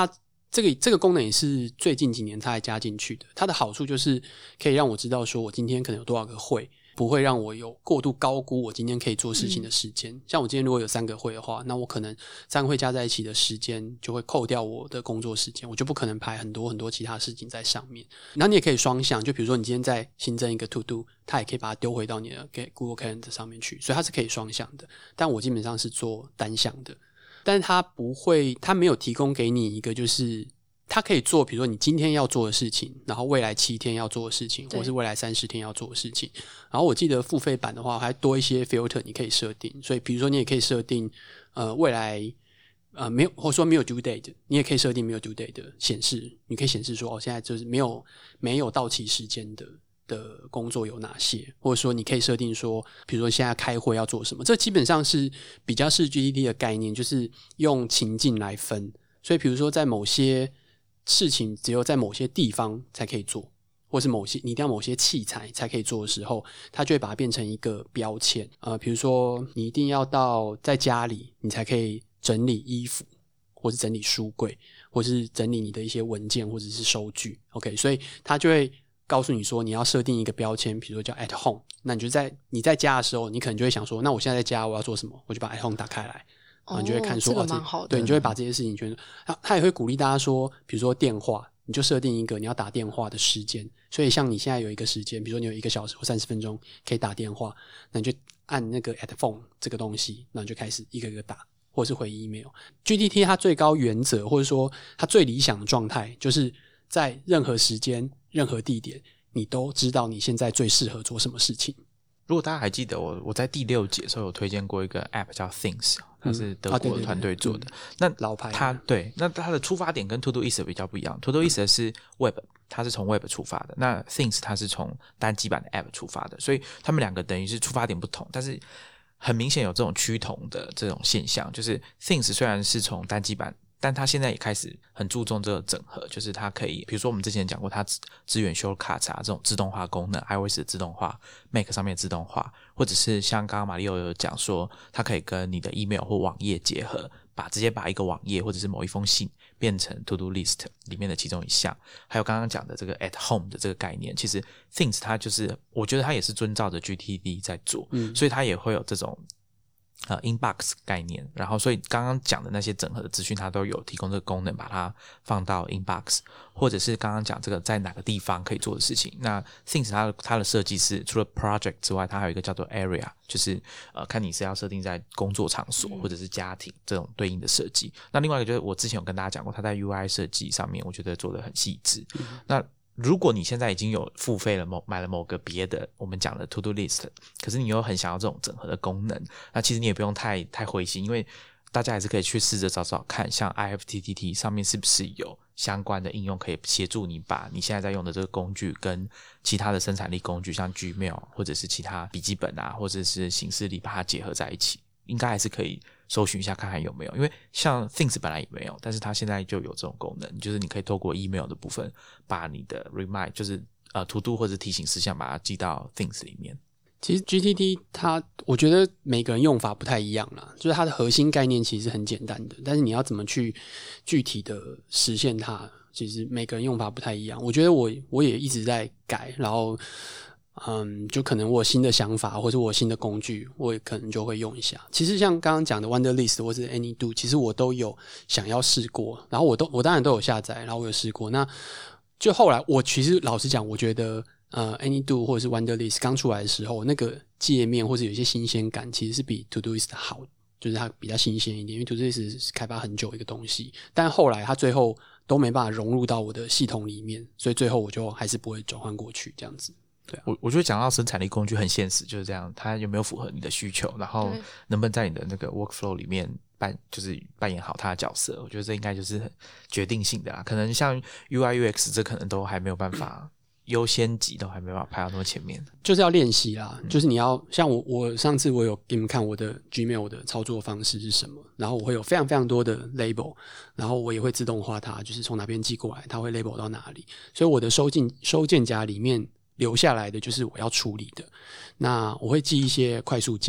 这个这个功能也是最近几年它才加进去的。它的好处就是可以让我知道说我今天可能有多少个会，不会让我有过度高估我今天可以做事情的时间、嗯、像我今天如果有三个会的话，那我可能三个会加在一起的时间就会扣掉我的工作时间，我就不可能排很多很多其他事情在上面。然后你也可以双向，就比如说你今天在新增一个 to do， 它也可以把它丢回到你的 Google Calendar 上面去，所以它是可以双向的。但我基本上是做单向的，但是它不会，它没有提供给你一个就是它可以做比如说你今天要做的事情，然后未来七天要做的事情，或是未来三十天要做的事情。然后我记得付费版的话还多一些 filter 你可以设定，所以比如说你也可以设定呃未来呃没有，或者说没有 due date， 你也可以设定没有 due date 的显示，你可以显示说哦现在就是没有没有到期时间的的工作有哪些，或者说你可以设定说比如说现在开会要做什么。这基本上是比较是 G T D 的概念，就是用情境来分。所以比如说在某些事情只有在某些地方才可以做，或是某些你一定要某些器材才可以做的时候，它就会把它变成一个标签。呃，比如说你一定要到在家里你才可以整理衣服，或是整理书柜，或是整理你的一些文件或者是收据。OK， 所以它就会告诉你说你要设定一个标签，比如说叫 at home。那你就在你在家的时候，你可能就会想说，那我现在在家我要做什么？我就把 at home 打开来。然后你就会看说、 哦、这个蛮好的， 对，你就会把这些事情全他他也会鼓励大家说，比如说电话，你就设定一个你要打电话的时间。所以像你现在有一个时间，比如说你有一个小时或三十分钟可以打电话，那你就按那个 at phone 这个东西，那你就开始一个一个打，或是回 email。G T T 它最高原则或者说它最理想的状态，就是在任何时间、任何地点，你都知道你现在最适合做什么事情。 如果大家还记得我我在第六节的时候有推荐过一个 app 叫 Things， 它是德国的团队做的、嗯啊、对对对、嗯、 那老牌它对那它的出发点跟 Todoist 比较不一样。 Todoist 是 Web， 它是从 Web 出发的，那 Things 它是从单机版的 app 出发的，所以他们两个等于是出发点不同，但是很明显有这种趋同的这种现象。就是 Things 虽然是从单机版，但它现在也开始很注重这个整合，就是它可以比如说我们之前讲过它支援 shortcuts 啊这种自动化功能， iOS 的自动化， Mac 上面的自动化，或者是像刚刚马里奥有讲说它可以跟你的 email 或网页结合，把直接把一个网页或者是某一封信变成 to do list 里面的其中一项。还有刚刚讲的这个 at home 的这个概念，其实 Things 它就是我觉得它也是遵照着 G T D 在做、嗯、所以它也会有这种呃 inbox 概念，然后所以刚刚讲的那些整合的资讯它都有提供这个功能，把它放到 inbox， 或者是刚刚讲这个在哪个地方可以做的事情。那 Things 它的它的设计是除了 project 之外，它还有一个叫做 area， 就是呃看你是要设定在工作场所或者是家庭这种对应的设计。那另外一个就是我之前有跟大家讲过，它在 U I 设计上面我觉得做得很细致、嗯、那如果你现在已经有付费了某买了某个别的我们讲的 to do list， 可是你又很想要这种整合的功能，那其实你也不用太太灰心，因为大家还是可以去试着找找看，像 I F T T T 上面是不是有相关的应用可以协助你把你现在在用的这个工具跟其他的生产力工具，像 Gmail 或者是其他笔记本啊或者是行事历把它结合在一起，应该还是可以搜寻一下看看有没有。因为像 Things 本来也没有，但是它现在就有这种功能，就是你可以透过 email 的部分把你的 remind 就是呃 to do 或者提醒事项把它记到 Things 里面。 其实 G T D 它我觉得每个人用法不太一样啦，就是它的核心概念其实很简单的，但是你要怎么去具体的实现它，其实每个人用法不太一样。我觉得我我也一直在改，然后嗯，就可能我有新的想法或者我有新的工具，我也可能就会用一下。其实像刚刚讲的 Wunderlist 或是 AnyDo， 其实我都有想要试过，然后我都我当然都有下载，然后我有试过。那就后来我其实老实讲，我觉得呃 AnyDo 或者是 Wunderlist 刚出来的时候，那个界面或者有一些新鲜感，其实是比 Todoist 好，就是它比较新鲜一点，因为 Todoist 是开发很久一个东西，但后来它最后都没办法融入到我的系统里面，所以最后我就还是不会转换过去这样子。对啊， 我我觉得讲到生产力工具很现实，就是这样，它有没有符合你的需求，然后能不能在你的那个 workflow 里面扮就是扮演好它的角色，我觉得这应该就是很决定性的啦。可能像 U I U X 这可能都还没有办法优先级都还没办法排到那么前面， 就是要练习啦、嗯、就是你要像我我上次我有给你们看我的 Gmail 的操作方式是什么，然后我会有非常非常多的 label， 然后我也会自动化它，就是从哪边寄过来它会 label 到哪里，所以我的收件收件夹里面留下来的就是我要处理的，那我会寄一些快速件，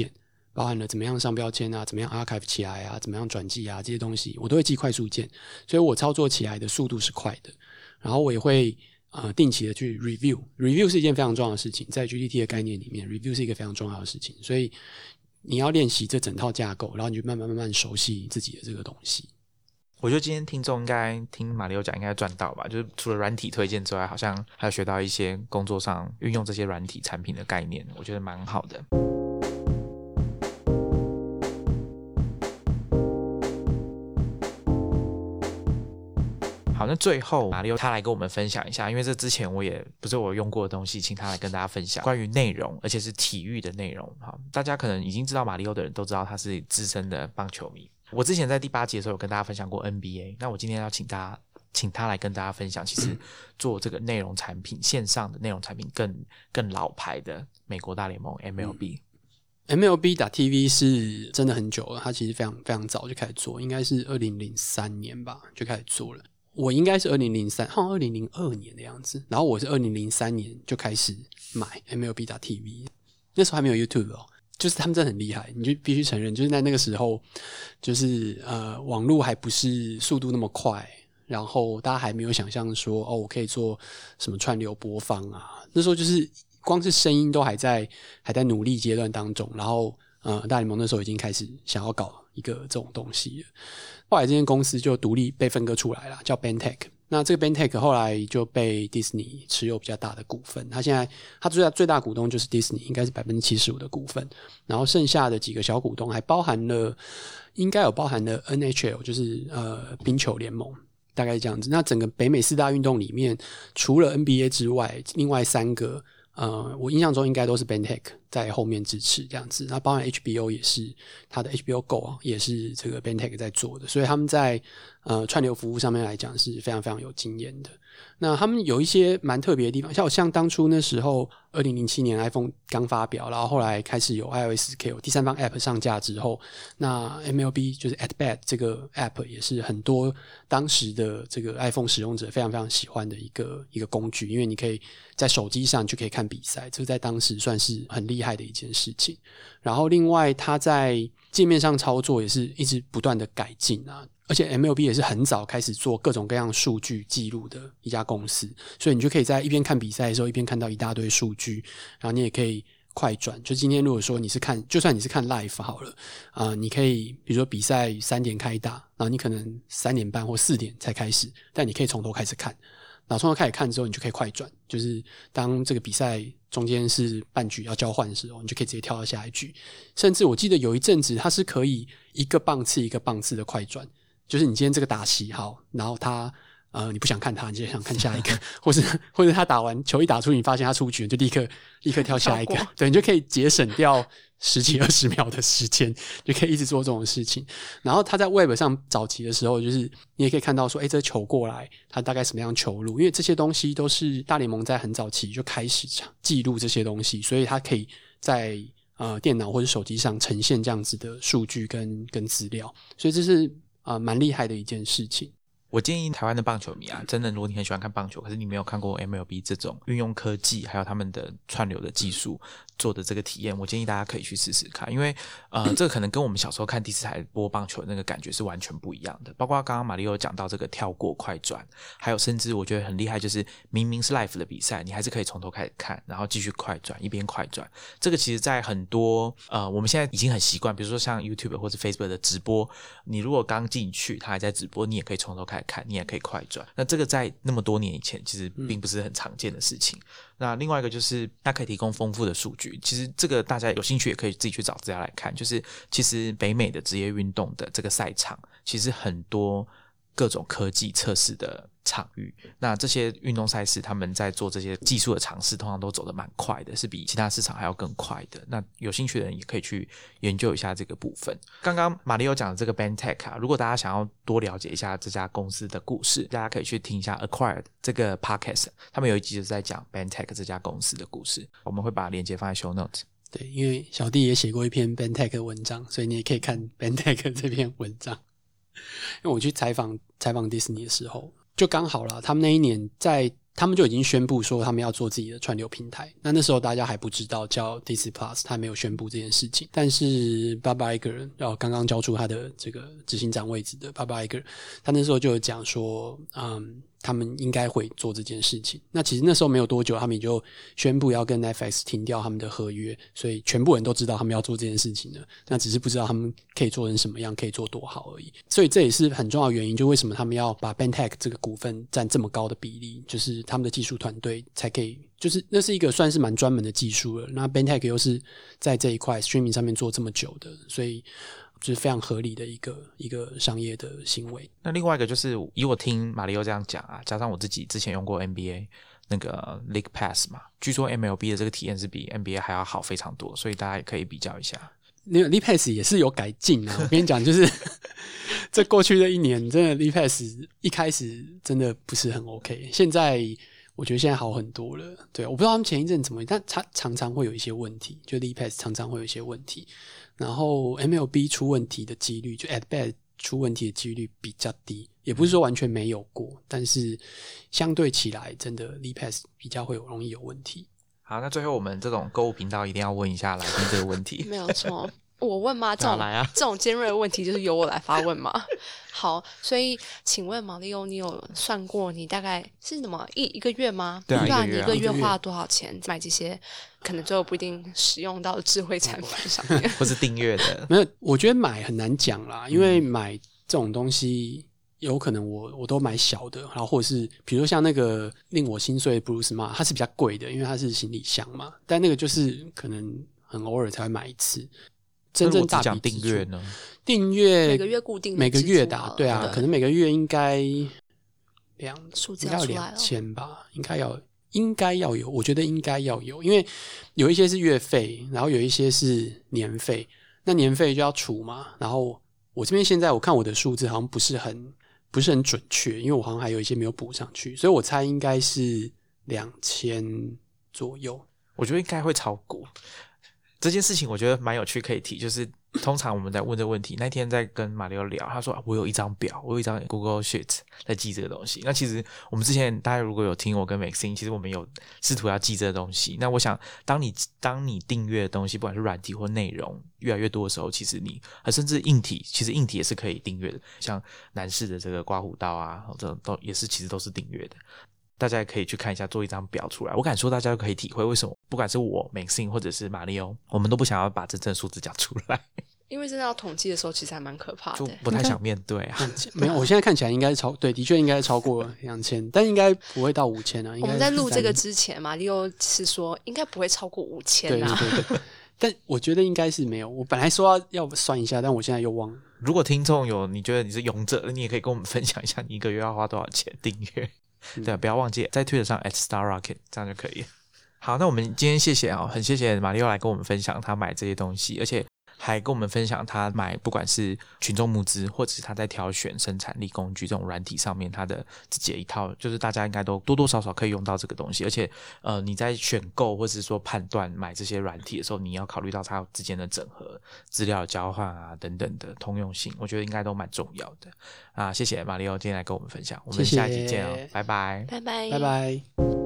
包含了怎么样上标签啊，怎么样 archive 起来啊，怎么样转寄啊，这些东西我都会寄快速件，所以我操作起来的速度是快的。然后我也会呃定期的去 review，review review 是一件非常重要的事情，在 G T T 的概念里面 review 是一个非常重要的事情，所以你要练习这整套架构，然后你就慢慢慢慢熟悉自己的这个东西。 我觉得今天听众应该听马里奥讲应该赚到吧，就是除了软体推荐之外，好像还有学到一些工作上运用这些软体产品的概念，我觉得蛮好的。好，那最后马里奥他来跟我们分享一下，因为这之前我也不是我用过的东西，请他来跟大家分享关于内容，而且是体育的内容。好，大家可能已经知道马里奥的人都知道他是资深的棒球迷。我之前在第八集的时候有跟大家分享过 N B A， 那我今天要请大家请他来跟大家分享，其实做这个内容产品线上的内容产品更更老牌的美国大联盟 M L B。M L B 打 T V 是真的很久了，它其实非常非常早就开始做，应该是二零零三年吧就开始做了。我应该是二零零三，好像二零零二年的样子，然后我是二零零三年就开始买 M L B 打 T V， 那时候还没有 YouTube 哦，就是他们真的很厉害，你就必须承认，就是在那个时候，就是呃网络还不是速度那么快，然后大家还没有想象说哦我可以做什么串流播放啊，那时候就是光是声音都还在还在努力阶段当中，然后呃大联盟那时候已经开始想要搞一个这种东西了。后来这间公司就独立被分割出来了，叫 BenTech。那这个 BenTech 后来就被 Disney 持有比较大的股份，他现在他最大最大股东就是 Disney， 应该是 百分之七十五 的股份，然后剩下的几个小股东还包含了应该有包含了 N H L， 就是呃冰球联盟，大概是这样子。那整个北美四大运动里面，除了 N B A 之外，另外三个呃，我印象中应该都是 BenTech 在后面支持这样子，那包含 H B O 也是，它的 H B O Go 啊也是这个 BenTech 在做的，所以他们在呃串流服务上面来讲是非常非常有经验的。那他们有一些蛮特别的地方，像像当初那时候二零零七年 iPhone 刚发表，然后后来开始有 iOS 可以有第三方 App 上架之后，那 M L B 就是 At Bat 这个 App 也是很多当时的这个 iPhone 使用者非常非常喜欢的一个一个工具，因为你可以在手机上就可以看比赛，这在当时算是很厉害的一件事情。然后另外它在界面上操作也是一直不断的改进啊，而且 M L B 也是很早开始做各种各样数据记录的一家公司，所以你就可以在一边看比赛的时候一边看到一大堆数据，然后你也可以快转，就今天如果说你是看，就算你是看 live 好了啊、呃，你可以比如说比赛三点开打，然后你可能三点半或四点才开始，但你可以从头开始看，然后从头开始看之后你就可以快转，就是当这个比赛中间是半局要交换的时候，你就可以直接跳到下一局。甚至我记得有一阵子它是可以一个棒次一个棒次的快转，就是你今天这个打席好，然后他呃你不想看他，你就想看下一个，或是或者他打完球一打出，你发现他出局，你就立刻立刻跳下一个，对，你就可以节省掉十几二十秒的时间，就可以一直做这种事情。然后他在 Web 上早期的时候，就是你也可以看到说，诶，这球过来，他大概什么样球路，因为这些东西都是大联盟在很早期就开始记录这些东西，所以他可以在呃电脑或者手机上呈现这样子的数据跟跟资料，所以这是啊蛮厉害的一件事情。 我建议台湾的棒球迷啊，真的如果你很喜欢看棒球，可是你没有看过 M L B 这种运用科技还有他们的串流的技术做的这个体验，我建议大家可以去试试看，因为呃，这个可能跟我们小时候看第四台播棒球的那个感觉是完全不一样的。包括刚刚马里奥讲到这个跳过快转，还有甚至我觉得很厉害，就是明明是 live 的比赛，你还是可以从头开始看，然后继续快转，一边快转。这个其实在很多呃我们现在已经很习惯，比如说像 YouTube 或者 Facebook 的直播，你如果刚进去他还在直播，你也可以从头开始看，你也可以快转。那这个在那么多年以前其实并不是很常见的事情。那另外一个就是它可以提供丰富的数据，其实这个大家有兴趣也可以自己去找资料来看，就是其实北美的职业运动的这个赛场其实很多各种科技测试的场域，那这些运动赛事他们在做这些技术的尝试通常都走得蛮快的，是比其他市场还要更快的。那有兴趣的人也可以去研究一下这个部分。刚刚马里奥讲的这个 BenTech 啊，如果大家想要多了解一下这家公司的故事，大家可以去听一下 Acquired 这个 podcast， 他们有一集就是在讲 BenTech 这家公司的故事，我们会把链接放在 show note。 对，因为小弟也写过一篇 BenTech 的文章，所以你也可以看 BenTech 这篇文章。因为我去采访采访 Disney 的时候，就刚好啦，他们那一年在他们就已经宣布说他们要做自己的串流平台。那那时候大家还不知道叫 Disney Plus， 他没有宣布这件事情。但是 Bob Iger 要刚刚交出他的这个执行长位置的 Bob Iger， 他那时候就有讲说，嗯，他们应该会做这件事情。那其实那时候没有多久，他们也就宣布要跟 Netflix 停掉他们的合约，所以全部人都知道他们要做这件事情了。那只是不知道他们可以做成什么样，可以做多好而已。所以这也是很重要的原因，就为什么他们要把 BenTech 这个股份占这么高的比例，就是他们的技术团队才可以，就是那是一个算是蛮专门的技术了。那 BenTech 又是在这一块 streaming 上面做这么久的，所以就是非常合理的一个一个商业的行为。 那另外一个就是以我听马里奥这样讲啊，加上我自己之前用过 N B A 那个 League Pass 嘛，据说 M L B 的这个体验是比 N B A 还要好非常多，所以大家也可以比较一下。 那个 League Pass 也是有改进啊，我跟你讲，就是这过去的一年，真的 League Pass 一开始真的不是很 OK， 现在我觉得现在好很多了。对，我不知道他们前一阵怎么，但他常常会有一些问题，就 League Pass 常常会有一些问题，然后 M L B 出问题的几率，就 at bat 出问题的几率比较低，也不是说完全没有过，但是相对起来，真的 League Pass 比较会有容易有问题。 好，那最后我们这种购物频道一定要问一下来宾这个问题。 没有错，我问吗？这种、 来啊、 这种尖锐的问题就是由我来发问吗？好，所以请问马里奥，你有算过你大概是什么一一个月吗？ 对啊， 对啊， 一个月啊， 你一个月花了多少钱买这些可能最后不一定使用到的智慧产品上面？ 或是订阅的？ 没有，我觉得买很难讲啦，因为买这种东西。有可能我我都买小的，然后或者是比如说像那个令我心碎的 Bruce Ma， 它是比较贵的，因为它是行李箱嘛，但那个就是可能很偶尔才会买一次。真正大笔订阅呢？ 订阅每个月固定的每个月的、啊，对啊， 对， 可能每个月应该两数字应该要要出来了两千吧，应该要应该要有，我觉得应该要有，因为有一些是月费，然后有一些是年费，那年费就要除嘛，然后我这边现在我看我的数字好像不是很。不是很准确，因为我好像还有一些没有补上去，所以我猜应该是两千左右。 我觉得应该会超过这件事情，我觉得蛮有趣，可以提。就是通常我们在问这个问题，那天在跟马里奥聊，他说、啊、我有一张表，我有一张 Google Sheet 在记这个东西。那其实我们之前大家如果有听我跟 Maxine， 其实我们有试图要记这个东西。那我想，当你当你订阅的东西，不管是软体或内容越来越多的时候，其实你甚至硬体，其实硬体也是可以订阅的，像男士的这个刮胡刀啊，这都也是其实都是订阅的。大家也可以去看一下，做一张表出来。我敢说，大家都可以体会为什么，不管是我 Maxine 或者是马里奥，我们都不想要把真正的数字讲出来， 因为真的要统计的时候，其实还蛮可怕的， 就不太想面对啊。 没有，我现在看起来应该是超，对，的确应该是超过两千，但应该不会到五千啊。应该我们在录这个之前，马里奥是说应该不会超过五千啊。 对对对，但我觉得应该是没有。我本来说要要算一下，但我现在又忘了。 如果听众有你觉得你是勇者，你也可以跟我们分享一下，你一个月要花多少钱订阅。对，不要忘记在 Twitter 上 at StarRocket， 这样就可以。好，那我们今天谢谢啊，很谢谢马里奥来跟我们分享他买这些东西，而且还跟我们分享他买不管是群众募资，或者是他在挑选生产力工具这种软体上面，他的自己的一套，就是大家应该都多多少少可以用到这个东西。而且呃，你在选购或者是说判断买这些软体的时候，你要考虑到它之间的整合、资料交换啊等等的通用性，我觉得应该都蛮重要的啊。谢谢马里奥今天来跟我们分享，我们下一集见哦， 谢谢拜拜， 拜拜， 拜拜。